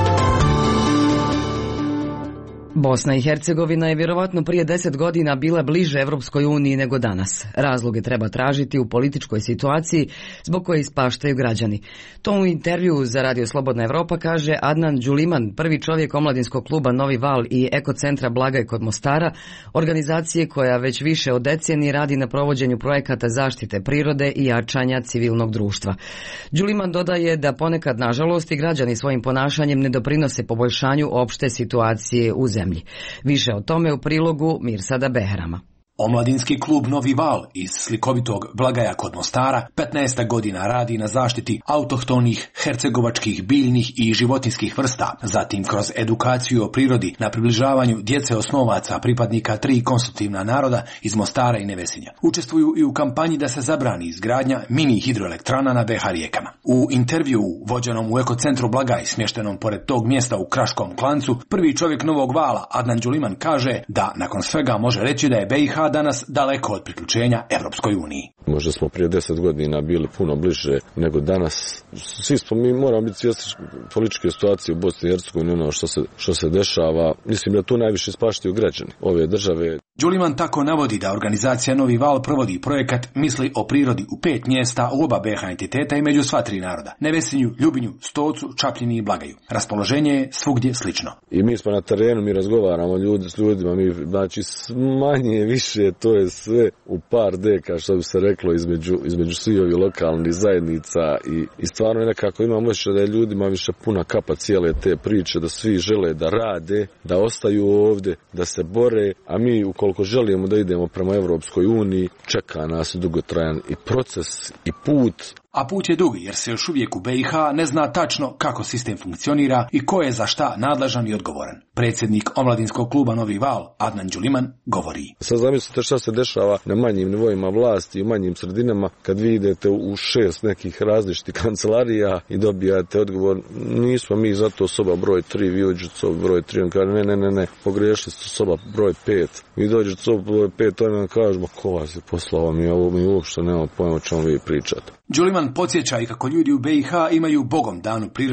Bosna i Hercegovina je vjerovatno prije deset godina bila bliže Evropskoj uniji nego danas. Razloge treba tražiti u političkoj situaciji zbog koje ispaštaju građani. To u intervju za Radio Slobodna Evropa kaže Adnan Đuliman, prvi čovjek omladinskog kluba Novi Val i ekocentra Blagaj kod Mostara, organizacije koja već više od decenije radi na provođenju projekata zaštite prirode i jačanja civilnog društva. Đuliman dodaje da ponekad, nažalost, i građani svojim ponašanjem ne doprinose poboljšanju opšte situacije u zemlji. Više o tome u prilogu Mirsada Behrama. Omladinski klub Novi Val iz slikovitog Blagaja kod Mostara petnaest godina radi na zaštiti autohtonih hercegovačkih biljnih i životinskih vrsta, zatim kroz edukaciju o prirodi na približavanju djece osnovaca pripadnika tri konstitutivna naroda iz Mostara i Nevesinja. Učestvuju i u kampanji da se zabrani izgradnja mini hidroelektrana na B H rijekama. U intervju vođenom u ekocentru Blagaj smještenom pored tog mjesta u Kraškom Klancu, prvi čovjek Novog Vala Adnan Đuliman kaže da nakon svega može reći da je B i H danas daleko od priključenja Evropskoj uniji. Možda smo prije deset godina bili puno bliže nego danas. Svi smo, mi moramo biti svjesni političke situacije u Bosni i Hercegovini, ono što se, što se dešava. Mislim da tu najviše ispaštaju građani ove države. Đuliman tako navodi da organizacija Novi Val provodi projekat Misli o prirodi u pet mjesta u oba B H entiteta i među sva tri naroda. Nevesinju, Ljubinju, Stocu, Čapljini i Blagaju. Raspoloženje je svugdje slično. I mi smo na terenu, mi razgovaramo ljudi s ljudima, mi, znači manje više, to je sve u par deka, što bi se reklo, između, između svih ovih lokalnih zajednica i, i stvarno nekako imamo više da je ljudima više puna kapa cijele te priče, da svi žele da rade, da ostaju ovdje, da se bore, a mi ukoliko želimo da idemo prema Evropskoj uniji, čeka nas dugotrajan i proces i put. A put je dug jer se još uvijek u B i H ne zna tačno kako sistem funkcionira i ko je za šta nadležan i odgovoran. Predsjednik omladinskog kluba Novi Val, Adnan Đuliman, govori. Sad zamislite šta se dešava na manjim nivoima vlasti i u manjim sredinama kad vi idete u šest nekih različitih kancelarija i dobijate odgovor, nismo mi zato soba broj tri, vi uđete soba broj tri, on kaže ne, ne, ne, ne, pogriješili ste soba broj pet. Vi dođete soba broj pet, oni vam kažu, ma ko vas je poslao, mi ovo mi uopšte nemamo pojma o čemu vi pričate. Đuliman podsjeća i kako ljudi u B i H imaju bogom danu prirodu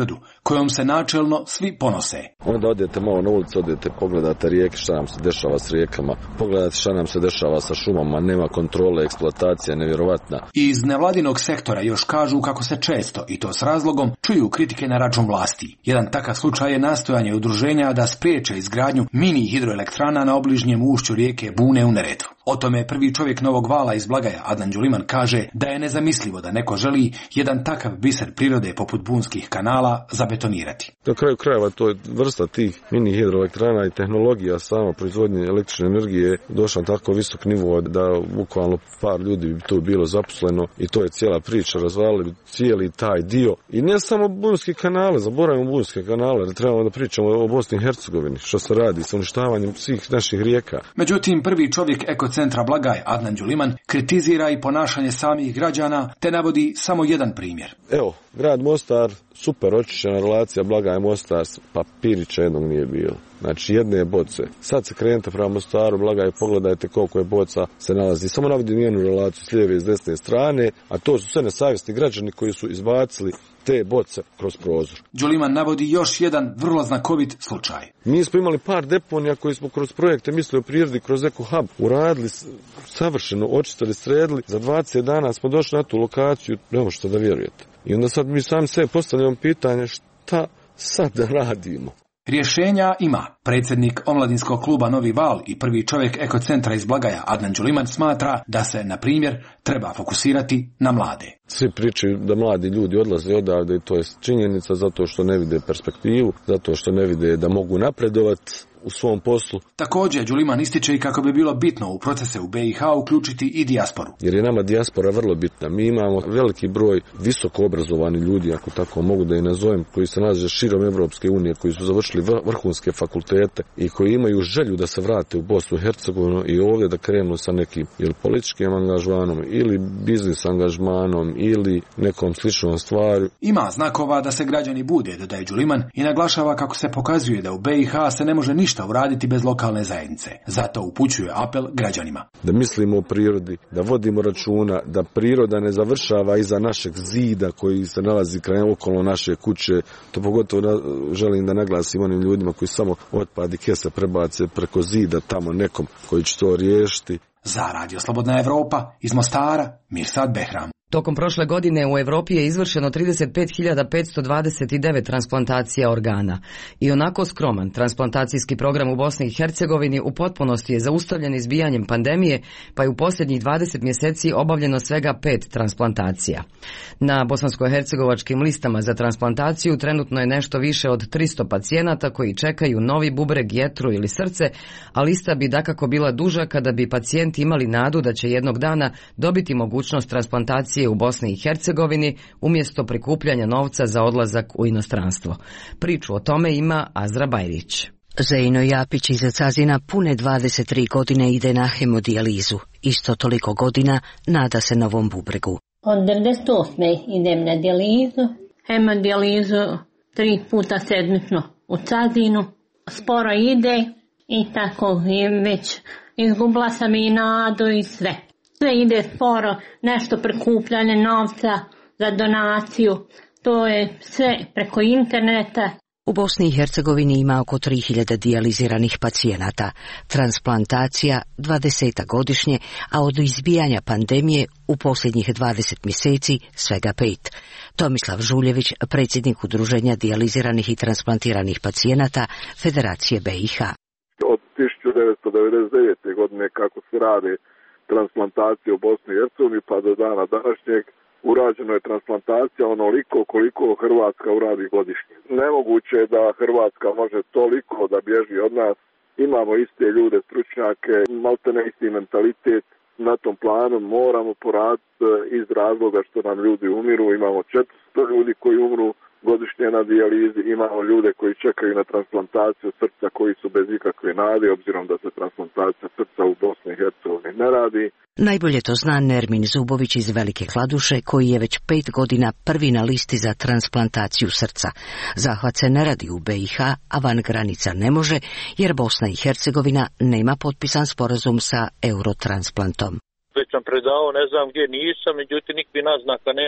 kojom se načelno svi ponose. Onda odete malo na ulicu, odete, pogledate rijeke, šta nam se dešava s rijekama, pogledate šta nam se dešava sa šumama, nema kontrole, eksploatacija nevjerovatna. Iz nevladinog sektora još kažu kako se često, i to s razlogom, čuju kritike na račun vlasti. Jedan takav slučaj je nastojanje udruženja da spriječe izgradnju mini hidroelektrana na obližnjem ušću rijeke Bune u Neretvu. O tome prvi čovjek Novog Vala iz Blagaja, Adnan Đuliman, kaže da je nezamislivo da neko želi jedan takav biser prirode poput bunskih kanala zabetonirati. Na kraju krajeva to je vrsta tih mini hidroelektrana i tehnologija sama proizvodnje električne energije došla na tako visok nivo da bukvalno par ljudi bi tu bilo zaposleno i to je cijela priča, razvalili cijeli taj dio. I ne samo bunske kanale, zaboravimo bunske kanale, da trebamo da pričamo o Bosni i Hercegovini, što se radi sa uništavanjem svih naših rijeka. Međutim, prvi čovjek ekocentra Blagaj, Adnan Đuliman, kritizira i ponašanje samih građana, te navodi samo jedan primjer. Evo, grad Mostar, super očišćena relacija Blagaj-Mostar, papirića jednog nije bilo. Znači jedne boce. Sad se krenete prema Mostaru, Blagaj, pogledajte koliko je boca se nalazi. Samo navodim jednu relaciju s lijeve i s desne strane, a to su sve nesavjesni građani koji su izbacili te boce kroz prozor. Đuliman navodi još jedan vrlo znakovit slučaj. Mi smo imali par deponija koji smo kroz projekte Misli o prirodi, kroz Eko Hub uradili, savršeno očistili, sredili. Za dvadeset dana smo došli na tu lokaciju, ne možete da vjerujete. I onda sad mi sami sebi postavljamo pitanje šta sad da radimo. Rješenja ima. Predsjednik omladinskog kluba Novi Val i prvi čovjek ekocentra iz Blagaja, Adnan Đuliman, smatra da se, na primjer, treba fokusirati na mlade. Svi pričaju da mladi ljudi odlaze odavde i to je činjenica zato što ne vide perspektivu, zato što ne vide da mogu napredovati u svom poslu. Također, Đuliman ističe i kako bi bilo bitno u procese u B i H uključiti i dijasporu. Jer je nama dijaspora vrlo bitna. Mi imamo veliki broj visoko obrazovani ljudi, ako tako mogu da i nazovem, koji se nalaze širom Evropske unije, koji su završili vrhunske fakultete i koji imaju želju da se vrate u Bosnu i Hercegovinu i ovdje da krenu sa nekim ili političkim angažmanom ili biznis angažmanom ili nekom sličnom stvari. Ima znakova da se građani bude, dodaje Đuliman, i naglašava kako se pokazuje da u B i H se ne može ništa uraditi bez lokalne zajednice. Zato upućuje apel građanima. Da mislimo o prirodi, da vodimo računa, da priroda ne završava iza našeg zida koji se nalazi kraj okolo naše kuće. To pogotovo da, želim da naglasim onim ljudima koji samo otpad i kese prebace preko zida tamo nekom koji će to riješiti. Za Radio Slobodna Evropa iz Mostara, Mirsad Behram. Tokom prošle godine u Europi je izvršeno trideset pet hiljada petsto dvadeset devet transplantacija organa. I onako skroman transplantacijski program u Bosni i Hercegovini u potpunosti je zaustavljen izbijanjem pandemije, pa je u posljednjih dvadeset mjeseci obavljeno svega pet transplantacija. Na bosansko-hercegovačkim listama za transplantaciju trenutno je nešto više od tristo pacijenata koji čekaju novi bubreg, jetru ili srce, a lista bi dakako bila duža kada bi pacijenti imali nadu da će jednog dana dobiti mogućnost transplantacije u Bosni i Hercegovini umjesto prikupljanja novca za odlazak u inostranstvo. Priču o tome ima Azra Bajrić. Zejno Japić iz Cazina pune dvadeset tri godine ide na hemodijalizu. Isto toliko godina nada se novom bubregu. Od devedeset osme idem na dijalizu, hemodijalizu tri puta sedmično u Cazinu. Sporo ide i tako već izgubila sam i nadu i sve. Sve ide sporo, nešto prikupljanje novca za donaciju, to je sve preko interneta. U Bosni i Hercegovini ima oko tri hiljade dijaliziranih pacijenata, transplantacija dvadeset godišnje, a od izbijanja pandemije u posljednjih dvadeset mjeseci svega pet. Tomislav Žuljević, predsjednik Udruženja dijaliziranih i transplantiranih pacijenata Federacije B i H. Od tisuću devetsto devedeset devete. godine kako se radi transplantacije u Bosni i Hercegovini pa do dana današnjeg urađeno je transplantacija onoliko koliko Hrvatska uradi godišnje. Nemoguće je da Hrvatska može toliko da bježi od nas. Imamo iste ljude, stručnjake, maltene isti mentalitet. Na tom planu moramo poraditi iz razloga što nam ljudi umiru. Imamo četiristo ljudi koji umru godišnje na dijalizi, imamo ljude koji čekaju na transplantaciju srca koji su bez ikakve nade, obzirom da se transplantacija srca u Bosni i Hercegovini ne radi. Najbolje to zna Nermin Zubović iz Velike Kladuše, koji je već pet godina prvi na listi za transplantaciju srca. Zahvat se ne radi u B i H, a van granica ne može, jer Bosna i Hercegovina nema potpisan sporazum sa Eurotransplantom. Već sam predao, ne znam gdje nisam, međutim nikakvih naznaka nema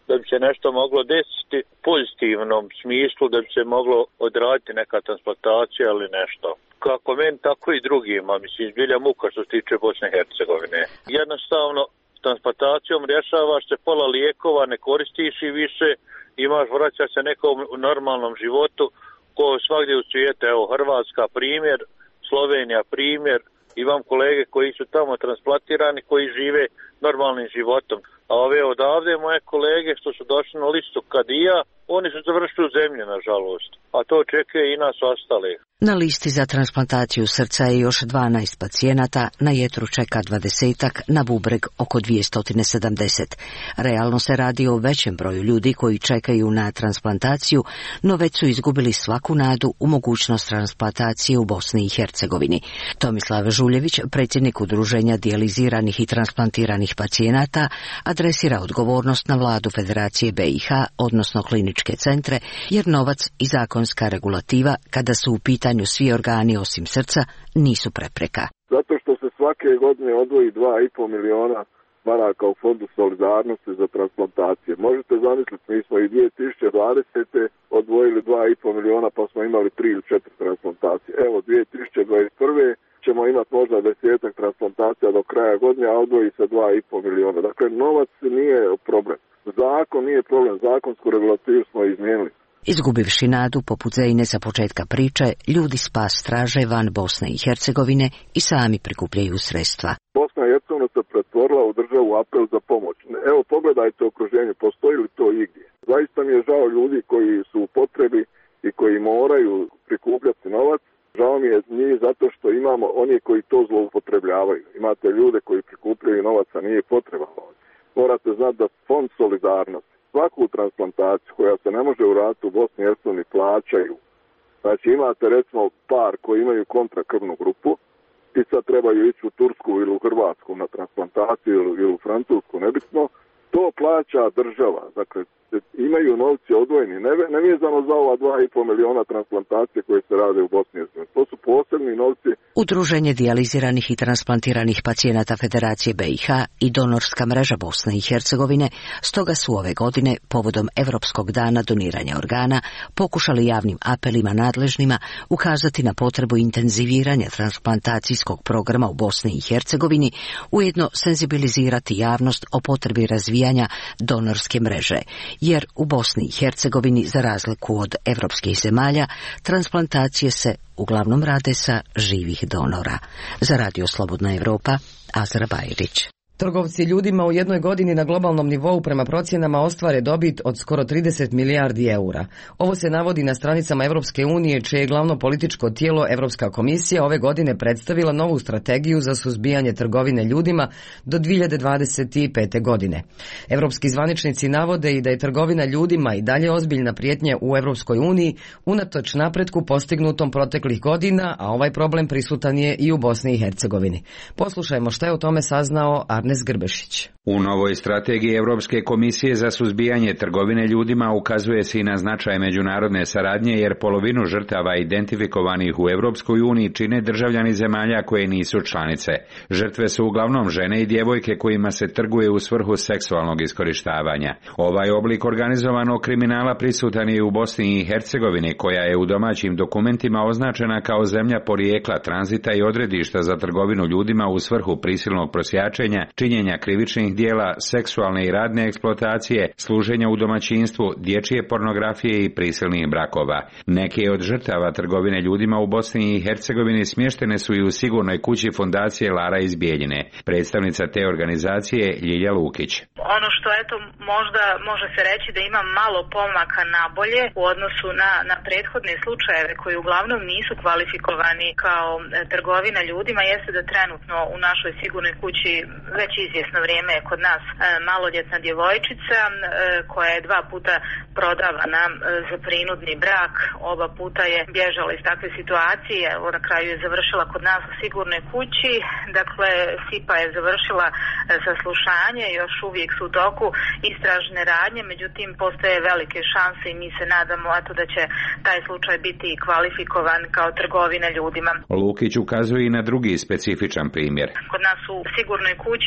da bi se nešto moglo desiti u pozitivnom smislu, da bi se moglo odraditi neka transplantacija ili nešto. Kako meni, tako i drugima, mislim, zbilja muka što se tiče Bosne i Hercegovine. Jednostavno, transplantacijom rješavaš se pola lijekova, ne koristiš i više, imaš, vraća se nekom normalnom životu, ko svagdje u svijetu, evo, Hrvatska primjer, Slovenija primjer, imam kolege koji su tamo transplantirani, koji žive normalnim životom. A ove odavde, moje kolege što su došli na listu kadija, oni su završili u zemlji, nažalost. A to očekuje i nas ostali. Na listi za transplantaciju srca je još dvanaest pacijenata, na jetru čeka dvadesetak, na bubreg oko dvjesto sedamdeset. Realno se radi o većem broju ljudi koji čekaju na transplantaciju, no već su izgubili svaku nadu u mogućnost transplantacije u Bosni i Hercegovini. Tomislav Žuljević, predsjednik Udruženja dijaliziranih i transplantiranih pacijenata, adresira odgovornost na vladu Federacije B i H, odnosno kliničke centre, jer novac i zakonska regulativa, kada su u pitanju svi organi osim srca, nisu prepreka. Zato što se svake godine odvoji dva i pol miliona maraka u Fondu solidarnosti za transplantacije. Možete zamisliti, mi smo i dvije tisuće dvadesete odvojili dva i pol miliona, pa smo imali tri ili četiri transplantacije. Evo, dvije tisuće dvadeset prve ćemo imati možda desetak transplantacija do kraja godine, a odvoji se dva i pol miliona. Dakle, novac nije problem. Zakon nije problem, zakonsku regulativu smo izmijenili. Izgubivši nadu poput Zejne sa početka priče, ljudi spas traže van Bosne i Hercegovine i sami prikupljaju sredstva. Bosna i Hercegovina se pretvorila u državu apel za pomoć. Evo, pogledajte okruženje, postoji li to igdje? Zaista mi je žao ljudi koji su u potrebi i koji moraju prikupljati novac. Žao mi je njih zato što imamo oni koji to zloupotrebljavaju. Imate ljude koji prikupljaju novac, a nije potreba novac. Morate znati da Fond solidarnosti svaku transplantaciju koja se ne može uraditi u Bosni i Hercegovini plaćaju. Znači imate recimo par koji imaju kontrakrvnu grupu i sad trebaju ići u Tursku ili u Hrvatsku na transplantaciju ili, ili u Francusku, nebitno, to plaća država. Dakle, imaju novci odvojeni, ne, nevezano za ova dva i pol miliona transplantacije koje se rade u Bosni i Hercegovini. To su posebni novci. Udruženje dijaliziranih i transplantiranih pacijenata Federacije B i H i Donorska mreža Bosne i Hercegovine stoga su ove godine, povodom Europskog dana doniranja organa, pokušali javnim apelima nadležnima ukazati na potrebu intenziviranja transplantacijskog programa u Bosni i Hercegovini, ujedno senzibilizirati javnost o potrebi razvijanja donorske mreže, jer u Bosni i Hercegovini, za razliku od europskih zemalja, transplantacije se uglavnom rade sa živih donora. Za Radio Slobodna Evropa, Azra Bajrić. Trgovci ljudima u jednoj godini na globalnom nivou prema procjenama ostvare dobit od skoro trideset milijardi eura. Ovo se navodi na stranicama Europske unije, čije je glavno političko tijelo Europska komisija ove godine predstavila novu strategiju za suzbijanje trgovine ljudima do dvije hiljade dvadeset pete. godine. Europski zvaničnici navode i da je trgovina ljudima i dalje ozbiljna prijetnja u Europskoj uniji unatoč napretku postignutom proteklih godina, a ovaj problem prisutan je i u Bosni i Hercegovini. Poslušajmo šta je o tome saznao Arnes Grbešić. U novoj strategiji Europske komisije za suzbijanje trgovine ljudima ukazuje se i na značaj međunarodne saradnje, jer polovinu žrtava identifikovanih u Europskoj uniji čine državljani zemalja koje nisu članice. Žrtve su uglavnom žene i djevojke kojima se trguje u svrhu seksualnog iskorištavanja. Ovaj oblik organizovanog kriminala prisutan je u Bosni i Hercegovini, koja je u domaćim dokumentima označena kao zemlja porijekla, tranzita i odredišta za trgovinu ljudima u svrhu prisilnog prosjačenja, činjenja krivičnih dijela, seksualne i radne eksploatacije, služenja u domaćinstvu, dječje pornografije i prisilnih brakova. Neke od žrtava trgovine ljudima u Bosni i Hercegovini smještene su i u sigurnoj kući fondacije Lara iz Bijeljine. Predstavnica te organizacije Ljilja Lukić. Ono što eto možda može se reći da ima malo pomaka na bolje u odnosu na, na prethodne slučajeve koji uglavnom nisu kvalifikovani kao trgovina ljudima, jeste da trenutno u našoj sigurnoj kući već izvjesno vrijeme je kod nas maloljetna djevojčica koja je dva puta prodavana za prinudni brak. Oba puta je bježala iz takve situacije, evo na kraju je završila kod nas u sigurnoj kući. Dakle, Sipa je završila saslušanje, još uvijek su u toku istražne radnje, međutim postoje velike šanse i mi se nadamo eto da će taj slučaj biti kvalifikovan kao trgovina ljudima. Lukić ukazuje i na drugi specifičan primjer. Kod nas u sigurnoj kući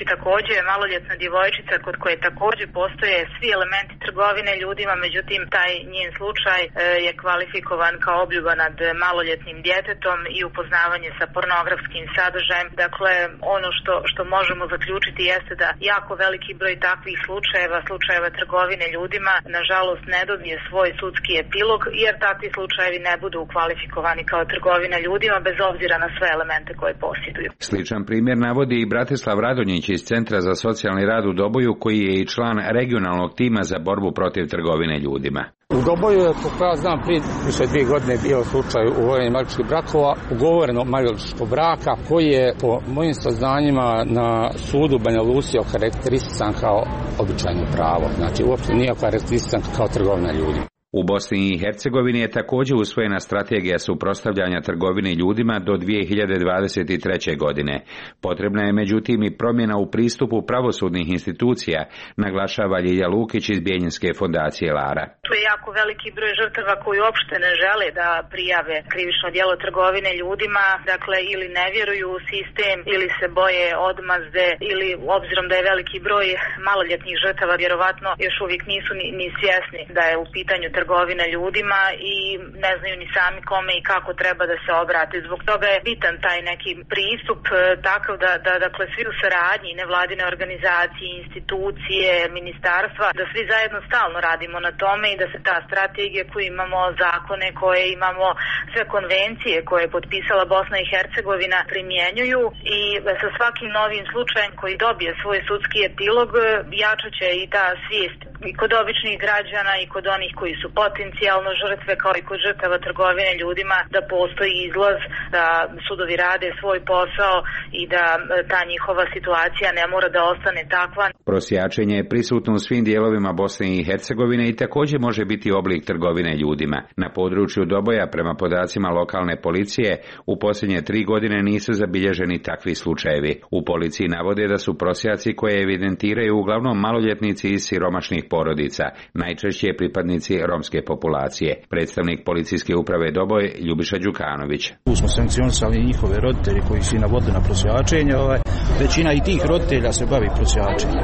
takođe maloljetna djevojčica kod koje takođe postoje svi elementi trgovine ljudima, međutim taj njen slučaj je kvalifikovan kao obljuba nad maloljetnim djetetom i upoznavanje sa pornografskim sadržajem. Dakle, ono što, što možemo zaključiti jeste da jako veliki broj takvih slučajeva, slučajeva trgovine ljudima, nažalost ne dobije svoj sudski epilog, jer takvi slučajevi ne budu kvalifikovani kao trgovina ljudima bez obzira na sve elemente koje posjeduju. Sličan primjer navodi i Bratislav Radonjić iz Centra za socijalni rad u Doboju, koji je i član regionalnog tima za borbu protiv trgovine ljudima. U Doboju je, kako ja znam, prije više dvije godine bio slučaj ugovorenja maloljetničkih brakova, ugovoreno maloljetničkog braka, koji je po mojim saznanjima na sudu Banja Luci okarakteristisan kao običajno pravo. Znači, uopšte nije okarakteristisan kao trgovina ljudima. U Bosni i Hercegovini je također usvojena strategija suprotstavljanja trgovini ljudima do dvije hiljade dvadeset treće. godine. Potrebna je međutim i promjena u pristupu pravosudnih institucija, naglašava Ljilja Lukić iz Bijeljinske fondacije Lara. Tu je jako veliki broj žrtava koji uopšte ne žele da prijave krivično djelo trgovine ljudima, dakle ili ne vjeruju u sistem ili se boje odmazde ili obzirom da je veliki broj maloljetnih žrtava vjerovatno još uvijek nisu ni, ni svjesni da je u pitanju trgovina ljudima i ne znaju ni sami kome i kako treba da se obrate. Zbog toga je bitan taj neki pristup takav da, da dakle svi u saradnji, nevladine organizacije, institucije, ministarstva, da svi zajedno stalno radimo na tome i da se ta strategija koju imamo, zakone koje imamo, sve konvencije koje je potpisala Bosna i Hercegovina primjenjuju i sa svakim novim slučajem koji dobije svoj sudski epilog jačaće i ta svijest i kod običnih građana i kod onih koji su potencijalno žrtve kao i kod žrtava trgovine ljudima, da postoji izlaz, da sudovi rade svoj posao i da ta njihova situacija ne mora da ostane takva. Prosjačenje je prisutno u svim dijelovima Bosne i Hercegovine i također može biti oblik trgovine ljudima. Na području Doboja, prema podacima lokalne policije, u posljednje tri godine nisu zabilježeni takvi slučajevi. U policiji navode da su prosjaci koje evidentiraju uglavnom maloljetnici iz siromašnih porodica, najčešće pripadnici romske populacije. Predstavnik policijske uprave Doboj Ljubiša Đukanović. Tu smo sankcionisali njihove roditelji koji su navodili na prosjačenje. Ovaj, većina i tih roditelja se bavi prosjačenjem.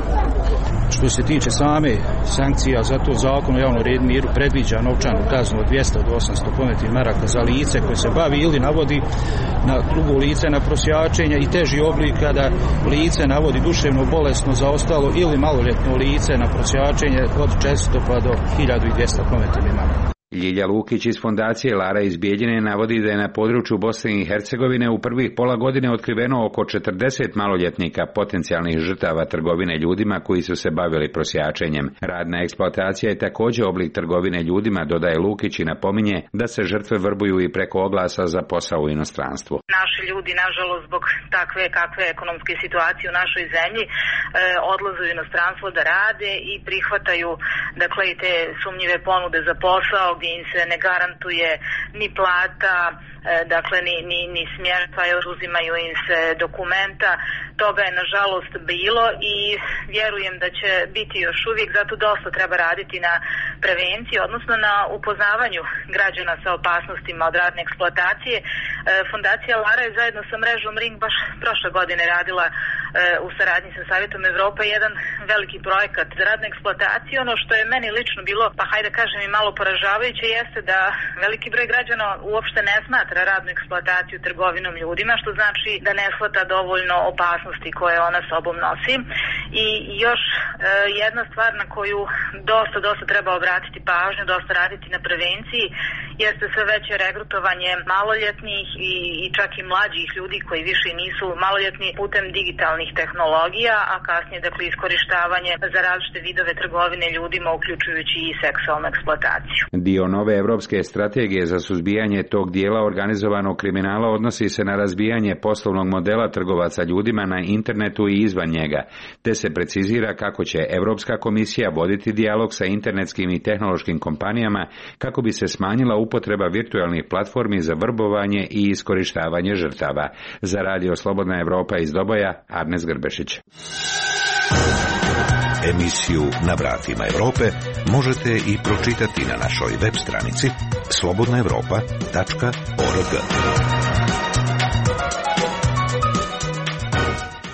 Što se tiče same sankcija, za to zakon o javnom redu i miru predviđa novčanu kaznu od dvjesto do osamsto konvertnih maraka za lice koje se bavi ili navodi na drugo lice na prosjačenje i teži oblik kada lice navodi duševno bolesno zaostalo ili maloljetno lice na prosjačenje od četiristo pa do hiljadu dvjesto konvertnih maraka. Ljilja Lukić iz fondacije Lara iz Bijeljine navodi da je na području Bosne i Hercegovine u prvih pola godine otkriveno oko četrdeset maloljetnika potencijalnih žrtava trgovine ljudima koji su se bavili prosjačenjem. Radna eksploatacija je također oblik trgovine ljudima, dodaje Lukić i napominje da se žrtve vrbuju i preko oglasa za posao u inostranstvu. Naši ljudi, nažalost, zbog takve kakve ekonomske situacije u našoj zemlji, e, odlaze u inostranstvo da rade i prihvataju dakle i te sumnjive ponude za posao gdje im se ne garantuje ni plata, dakle ni, ni, ni smještaj, oduzimaju im se dokumenta. Toga je nažalost bilo i vjerujem da će biti još uvijek, zato dosta treba raditi na prevenciji, odnosno na upoznavanju građana sa opasnostima od radne eksploatacije. Fondacija Lara je zajedno sa mrežom Ring baš prošle godine radila u saradnji sa Savjetom Evrope jedan veliki projekat za radnu eksploataciju. Ono što je meni lično bilo, pa hajde kažem i malo poražavajuće, jeste da veliki broj građana uopšte ne smatra radnu eksploataciju trgovinom ljudima, što znači da ne shvata dovoljno opasnosti koje ona sobom nosi. I još e, jedna stvar na koju dosta, dosta treba obratiti pažnju, dosta raditi na prevenciji, jeste sve veće regrutovanje maloljetnih i, i čak i mlađih ljudi koji više nisu maloljetni putem digitalnih tehnologija, a kasnije dakle iskorištavanje za različite vidove trgovine ljudima, uključujući i seksualnu eksploataciju. Dio nove evropske strategije za suzbijanje tog dijela organizovanog kriminala odnosi se na razbijanje poslovnog modela trgovaca ljudima na internetu i izvan njega, te se precizira kako će Europska komisija voditi dijalog sa internetskim i tehnološkim kompanijama kako bi se smanjila upotreba virtualnih platformi za vrbovanje i iskorištavanje žrtava. Za Radio Slobodna Evropa iz Doboja, Arnes Grbešić. Emisiju Na vratima Europe možete i pročitati na našoj web stranici slobodna evropa tačka org. U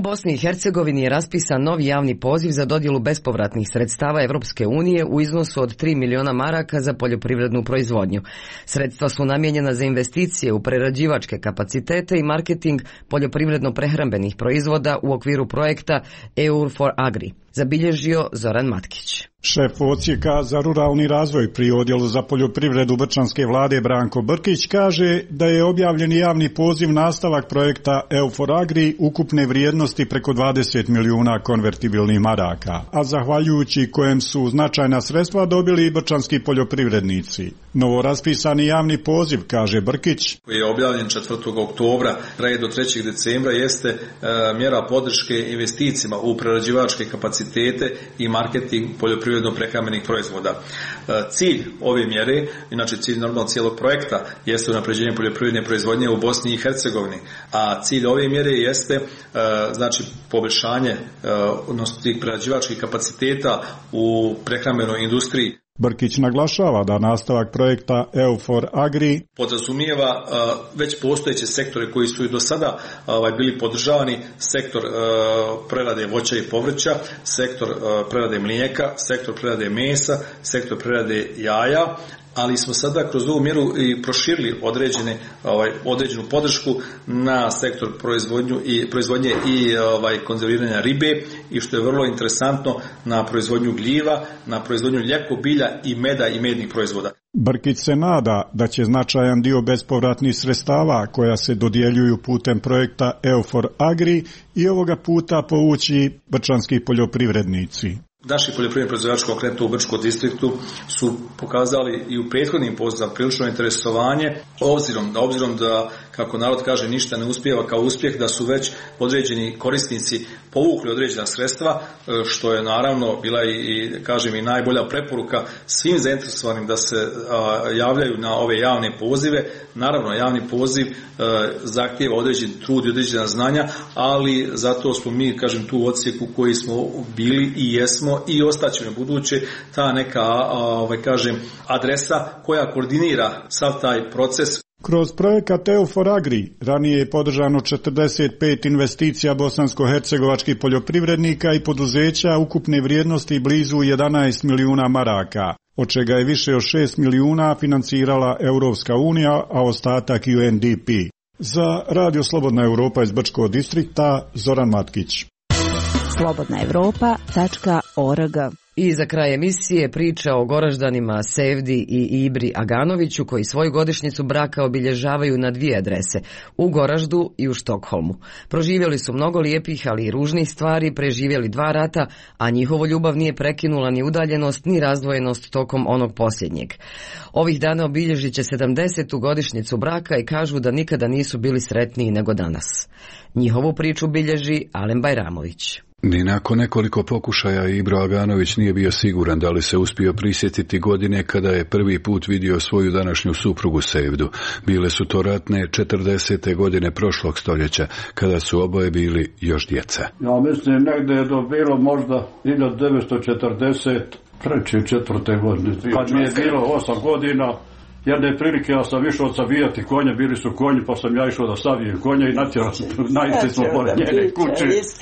Bosni i Hercegovini je raspisan novi javni poziv za dodjelu bespovratnih sredstava Evropske unije u iznosu od tri miliona maraka za poljoprivrednu proizvodnju. Sredstva su namijenjena za investicije u prerađivačke kapacitete i marketing poljoprivredno-prehrambenih proizvoda u okviru projekta E U for Agri, zabilježio Zoran Matkić. Šef odsjeka za ruralni razvoj pri odjelu za poljoprivredu Brčanske vlade Branko Brkić kaže da je objavljen javni poziv nastavak projekta E U for Agri ukupne vrijednosti preko dvadeset milijuna konvertibilnih maraka, a zahvaljujući kojem su značajna sredstva dobili i brčanski poljoprivrednici. Novo raspisani javni poziv, kaže Brkić, koji je objavljen četvrtog oktobra, traje do trećeg decembra, jeste e, mjera podrške investicijama u prerađivačke kapacitete i marketing poljoprivredno-prehrambenih proizvoda. E, cilj ove mjere, inače cilj normalno cijelog projekta, jeste unapređenje poljoprivredne proizvodnje u Bosni i Hercegovini, a cilj ove mjere jeste e, znači poboljšanje e, odnosno tih prerađivačkih kapaciteta u prehrambenoj industriji. Brkić naglašava da nastavak projekta E U for Agri podrazumijeva uh, već postojeće sektore koji su i do sada uh, bili podržavani, sektor uh, prerade voća i povrća, sektor uh, prerade mlijeka, sektor prerade mesa, sektor prerade jaja, ali smo sada kroz ovu mjeru i proširili određene, ovaj, određenu podršku na sektor proizvodnju i, proizvodnje i ovaj, konzerviranja ribe i što je vrlo interesantno na proizvodnju gljiva, na proizvodnju mlijeko, bilja i meda i mednih proizvoda. Brkić se nada da će značajan dio bespovratnih sredstava koja se dodjeljuju putem projekta E U for Agri i ovoga puta povući brčanski poljoprivrednici. Naši poljoprivredni proizvođači konkretno u Brčkom distriktu su pokazali i u prethodnim pozivima prilično interesovanje, obzirom da, obzirom da, kako narod kaže, ništa ne uspijeva kao uspjeh, da su već određeni korisnici povukli određena sredstva, što je naravno bila i, i kažem i najbolja preporuka svim zainteresovanim da se a, javljaju na ove javne pozive. Naravno, javni poziv a, zahtijeva određen trud i određena znanja, ali zato smo mi, kažem, tu u odsjeku koji smo bili i jesmo i ostaćemo buduće ta neka, ovaj, kažem, adresa koja koordinira sav taj proces. Kroz projekat E U for Agri ranije je podržano četrdeset pet investicija bosansko-hercegovačkih poljoprivrednika i poduzeća ukupne vrijednosti blizu jedanaest milijuna maraka, od čega je više od šest milijuna financirala Europska unija, a ostatak U N D P. Za Radio Slobodna Europa iz Brčkog distrikta, Zoran Matkić. slobodna europa tačka org. I za kraj emisije priča o Goraždanima Sevdi i Ibri Aganoviću koji svoju godišnjicu braka obilježavaju na dvije adrese, u Goraždu i u Štokholmu. Proživjeli su mnogo lijepih, ali i ružnih stvari, preživjeli dva rata, a njihovo ljubav nije prekinula ni udaljenost, ni razdvojenost tokom onog posljednjeg. Ovih dana obilježit će sedamdesetu godišnjicu braka i kažu da nikada nisu bili sretniji nego danas. Njihovu priču bilježi Alen Bajramović. Ni nakon nekoliko pokušaja Ibro Aganović nije bio siguran da li se uspio prisjetiti godine kada je prvi put vidio svoju današnju suprugu Sevdu. Bile su to ratne četrdesete godine prošlog stoljeća, kada su oboje bili još djeca. Ja mislim negdje je to bilo možda hiljadu devetsto četrdeset treće četvrte godine, kad mi je bilo osam godina. Jedne prilike ja sam išao savijati konje, bili su konji, pa sam ja išao da savijem konje i natjerao sam, najte smo pored njene kuće.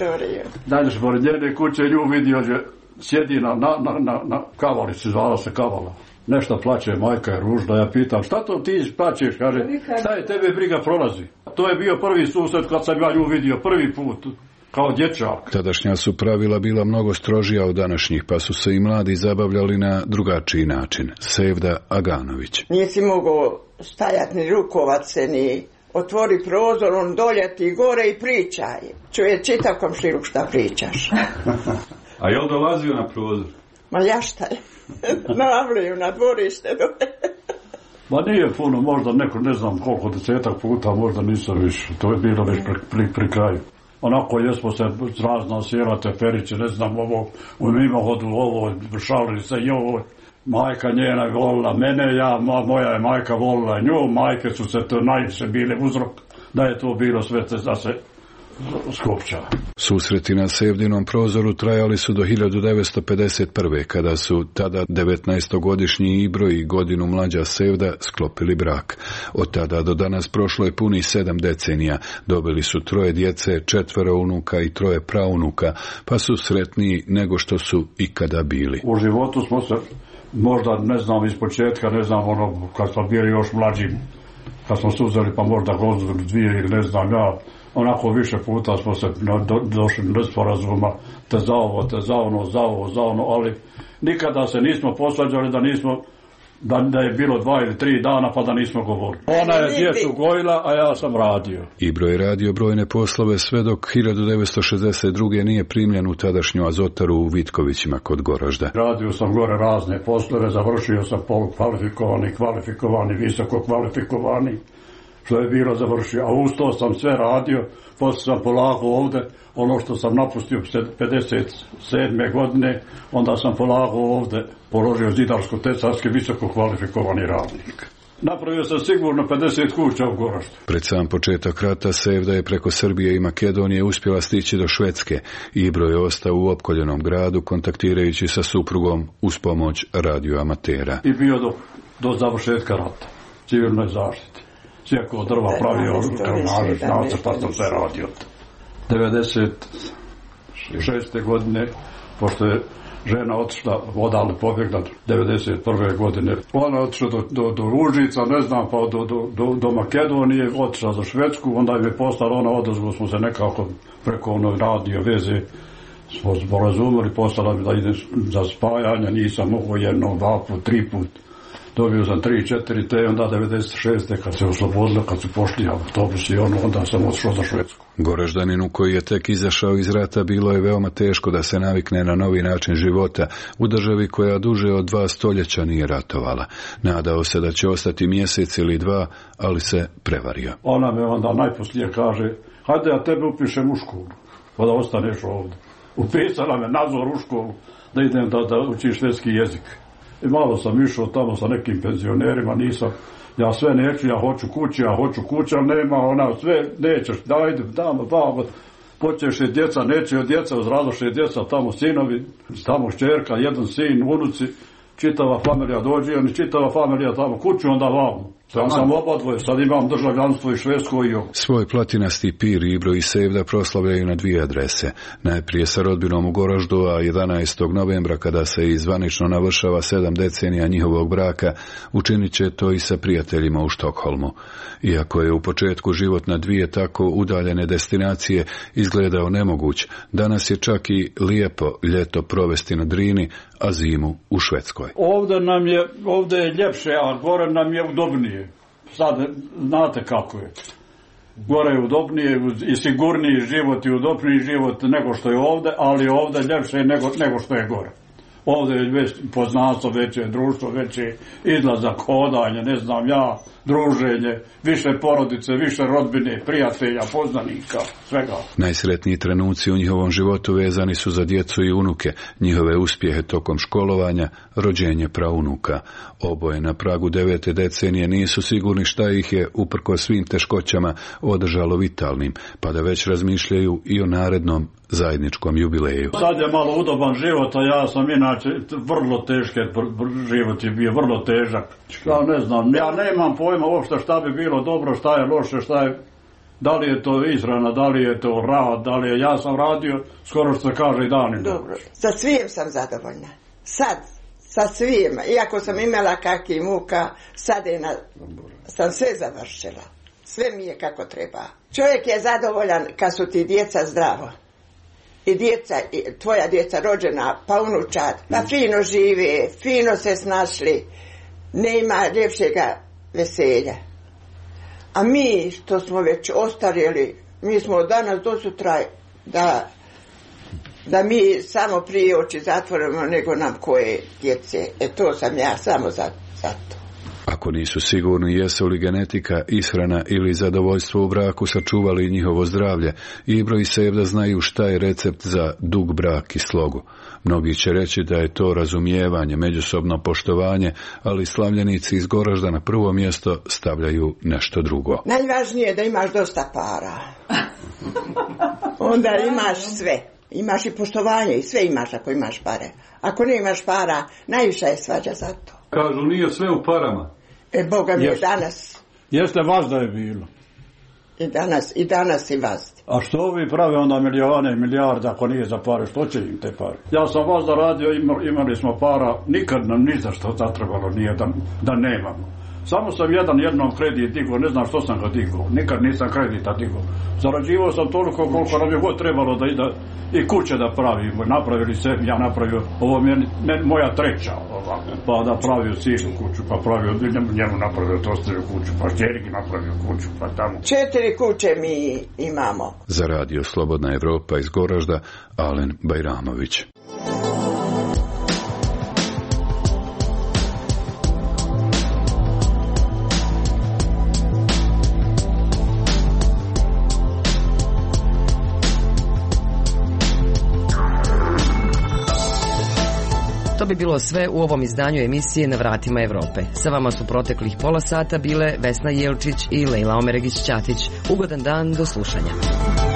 Najde pored njene kuće, nju vidio je, sjedi na, na, na, na, na kavalici, zvala se kavala. Nešto plaće, majka je ružna, ja pitam, šta to ti plaćeš, kaže, šta je tebe briga prolazi. To je bio prvi susret kad sam ja nju vidio, prvi put. Kao dječak. Tadašnja su pravila bila mnogo strožija od današnjih, pa su se i mladi zabavljali na drugačiji način. Sevda Aganović. Nisi mogao stajati ni rukovat se, ni otvori prozor, on doljeti gore i pričaj. Čuje čitav komšiluk šta pričaš. A je on dolazio na prozor? Ma jaštaj. Na avliju, na dvorište dole. Ma nije puno, možda neko, ne znam koliko, desetak puta, možda nisam više. To je bilo već pri, pri, pri kraju. Onako jesmo se razna sjela teferiće, ne znam, ovo, u mimohodu, ovo, šalili se i ovo. Majka njena je volila mene, ja, moja je majka volila nju, majke su se to najviše bile uzrok, da je to bilo sve da se Skopča. Susreti na Sevdinom prozoru trajali su do hiljadu devetsto pedeset prve. kada su tada devetnaestogodišnji Ibro i godinu mlađa Sevda sklopili brak. Od tada do danas prošlo je punih sedam decenija. Dobili su troje djece, četvero unuka i troje praunuka, pa su sretniji nego što su ikada bili. U životu smo se, možda ne znam iz početka, ne znam ono kad smo bili još mlađi, kad smo se uzeli pa možda godinu dvije ili ne znam ja, onako više puta smo se do, došli do sporazuma, te za ovo, te za ono, za ovo, za ono, ali nikada se nismo posvađali da nismo, da, da je bilo dva ili tri dana pa da nismo govorili. Ona je djecu gojila, a ja sam radio. Ibro je radio brojne poslove sve dok hiljadu devetsto šezdeset druge nije primljen u tadašnju Azotaru u Vitkovićima kod Goražda. Radio sam gore razne poslove, završio sam polukvalifikovani, kvalifikovani, visoko kvalifikovani, što je bilo završio, a uz to sam sve radio, poslije sam polagao ovdje, ono što sam napustio pedeset sedme godine, onda sam polagao ovdje, položio zidarsko-tesarski visoko kvalifikovani radnik. Napravio sam sigurno pedeset kuća u Goraždu. Pred sam početak rata Sevda je preko Srbije i Makedonije uspjela stići do Švedske. Ibro je ostao u opkoljenom gradu kontaktirajući sa suprugom uz pomoć radioamatera. I bio do, do završetka rata, civilnoj zaštiti. Sjeko drva pravio, krvnaže, nacrta sam sve radio. devedeset šeste godine, pošto je žena otišla, odale pobjegla, devedeset prve godine. Ona je otišla do, do, do Užica, ne znam, pa do, do, do, do Makedonije, otišla za Švedsku, onda je postala ona odozvu, smo se nekako preko ono radio veze, smo sporazumili, postala mi da idem za spajanje, nisam mogao jedno, dva put, tri put. Dobio sam tri, četiri, te onda devedeset šeste kad se oslobodilo, kad su pošli autobusi i ono, onda sam otišao za Švedsku. Goraždaninu koji je tek izašao iz rata bilo je veoma teško da se navikne na novi način života u državi koja duže od dva stoljeća nije ratovala. Nadao se da će ostati mjesec ili dva, ali se prevario. Ona me onda najposlije kaže, hajde ja tebe upišem u školu, pa da ostaneš ovdje. Upisala me nadzor u školu da idem da, da učim švedski jezik. I malo sam išao tamo sa nekim penzionerima, nisam, ja sve neću, ja hoću kući, ja hoću kuća, nema ona, sve nećeš, dajde, damo, babo, počeš je djeca, neće od djeca, uzradoše djeca, tamo sinovi, tamo šćerka, jedan sin, unuci, čitava familija dođe, oni čitava familija tamo kuću, onda vamo. Sam sam obadvoje, sad imam državljanstvo i švedsko i ovo. Svoj platinasti pir Ibro i Sevda proslavljaju na dvije adrese. Najprije sa rodbinom u Goraždu, a jedanaestog novembra, kada se izvanično navršava sedam decenija njihovog braka, učinit će to i sa prijateljima u Štokholmu. Iako je u početku život na dvije tako udaljene destinacije izgledao nemoguć, danas je čak i lijepo ljeto provesti na Drini, a zimu u Švedskoj. Ovdje nam je, ovdje je ljepše, a gore nam je udobnije. Sad znate kako je. Gore je udobnije i sigurniji život i udobniji život nego što je ovdje, ali ovdje ljepše nego, nego što je gore. Ovdje je već poznanstvo veće, društvo veće, izlazak, hodanje, ne znam ja, druženje, više porodice, više rodbine, prijatelja, poznanika, svega. Najsretniji trenuci u njihovom životu vezani su za djecu i unuke, njihove uspjehe tokom školovanja, rođenje praunuka. Oboje na pragu devete decenije nisu sigurni šta ih je, uprkos svim teškoćama, održalo vitalnim, pa da već razmišljaju i o narednom zajedničkom jubileju. Sad je malo udoban život, a ja sam inače vrlo teški, život je bio vrlo težak. Ja ne znam, ja nemam pojma uopšte šta bi bilo dobro, šta je loše, šta je, da li je to ishrana, da li je to rad, da li je, ja sam radio skoro što se kaže i danima. Dobro, sa svim sam zadovoljna. Sad, sa svim, iako sam imala kakvi muka, sad je na, sam sve završila. Sve mi je kako treba. Čovjek je zadovoljan kad su ti djeca zdravo. I djeca, i tvoja djeca rođena, pa unučad, pa fino žive, fino se snašli, nema ljepšega veselja. A mi, što smo već ostarjeli, mi smo od danas do sutra, da, da mi samo prije oči zatvorimo nego nam koje djece. E to sam ja samo za, za to. Ako nisu sigurni jesu li genetika, ishrana ili zadovoljstvo u braku sačuvali njihovo zdravlje, Ibro i Sevda znaju šta je recept za dug brak i slogu. Mnogi će reći da je to razumijevanje, međusobno poštovanje, ali slavljenici iz Goražda na prvo mjesto stavljaju nešto drugo. Najvažnije je da imaš dosta para. Onda imaš sve. Imaš i poštovanje i sve imaš ako imaš pare. Ako ne imaš para, najviše je svađa za to. Kažu nije sve u parama. E, Boga mi je danas. Jeste vas da je bilo. I danas, i danas i vas. A što vi prave onda milijone i milijarde ako nije za pare? Što će im te pare? Ja sam vas da radio, imali smo para, nikad nam ni za što zatrebalo nije da, da nemamo. Samo sam jedan jednom kredit digao, ne znam što sam ga digao. Nikad nisam kredita digao. Zarađivao sam toliko koliko nam je god trebalo da ide i kuće da pravimo. Napravili se, ja napravio, ovo je moja treća, pa da pravio sinu kuću, pa pravio, njemu napravio tostavio kuću, pa šćeriki napravio kuću, pa tamo. Četiri kuće mi imamo. Za radio Slobodna Evropa iz Goražda, Alen Bajramović. To bi bilo sve u ovom izdanju emisije Na vratima Evrope. Sa vama su proteklih pola sata bile Vesna Jelčić i Lejla Omeregić-Ćatić. Ugodan dan, do slušanja.